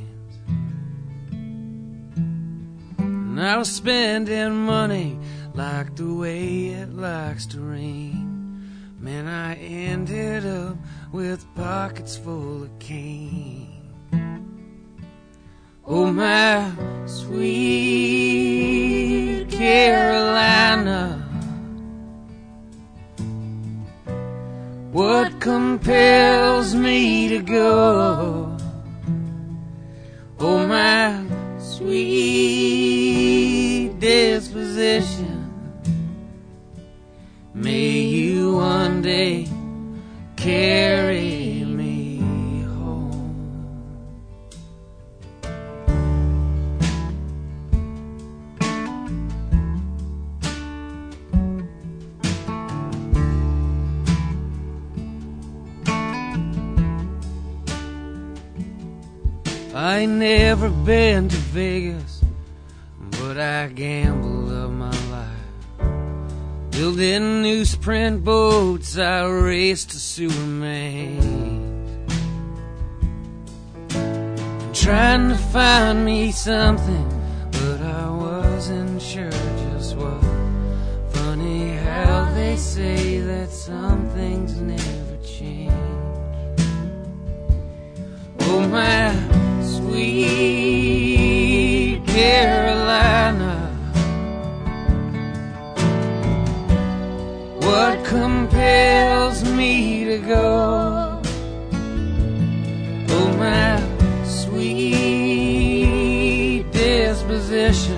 And I was spending money like the way it likes to rain. Man, I ended up with pockets full of cane. Oh, my sweet Carolina, what compels me to go? Oh, my sweet disposition, may you one day carry me home. I ain't never been to Vegas, but I gambled up my life. Building newsprint boats, I raced to sewer mains, trying to find me something, but I wasn't sure just what. Funny how they say that some things never change. Oh, my sweet Carolina, what compels me to go? Oh, my sweet disposition,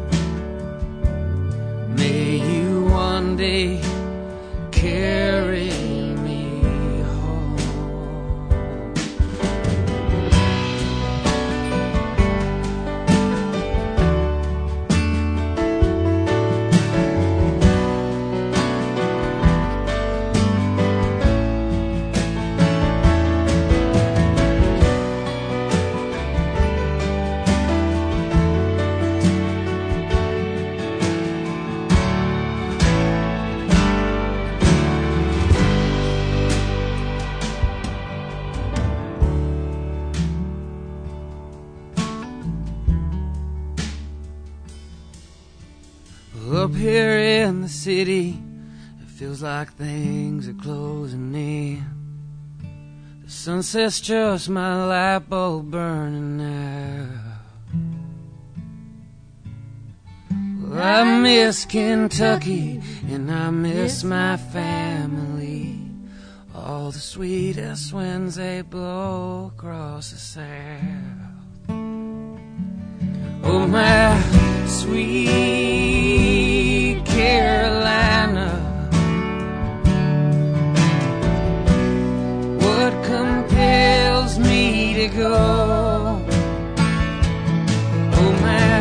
may you one day carry me home. Up here in the city, it feels like things are closing in. The sunset's just my light bulb burning out. I miss Kentucky and I miss my family. All the sweetest winds they blow across the south. Oh, my sweet Carolina, what compels me to go? Oh, my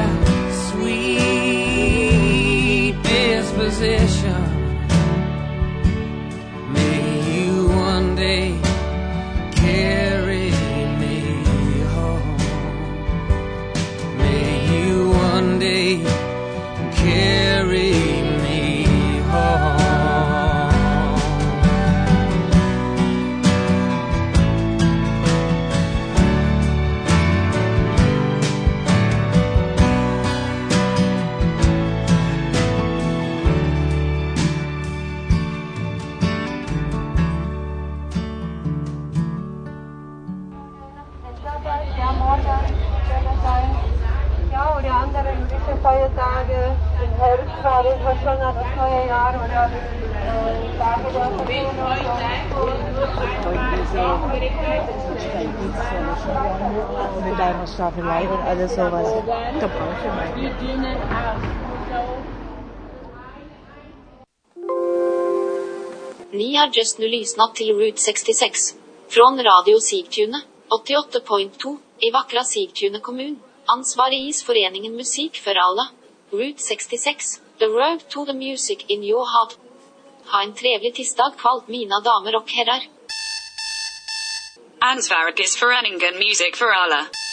sweet disposition, may you one day carry me home. May you one day carry me home. Ja, och de andra olika feiertage, den Herbst war ich war schon das neue Jahr oder äh, Tage der Versöhnung Mit deiner Staffelei und alles sowas. Da brauchst du mal. Ni har just nu lyssnat till Route sextiosex. Från Radio Sigtuna, åttioåtta komma två, i vackra Sigtuna kommun. Ansvarig is föreningen Musik för alla. Route sextiosex, the road to the music in your heart. Ha en trevlig tisdag kväll, mina damer och herrar. Ansvarig is föreningen Musik för alla.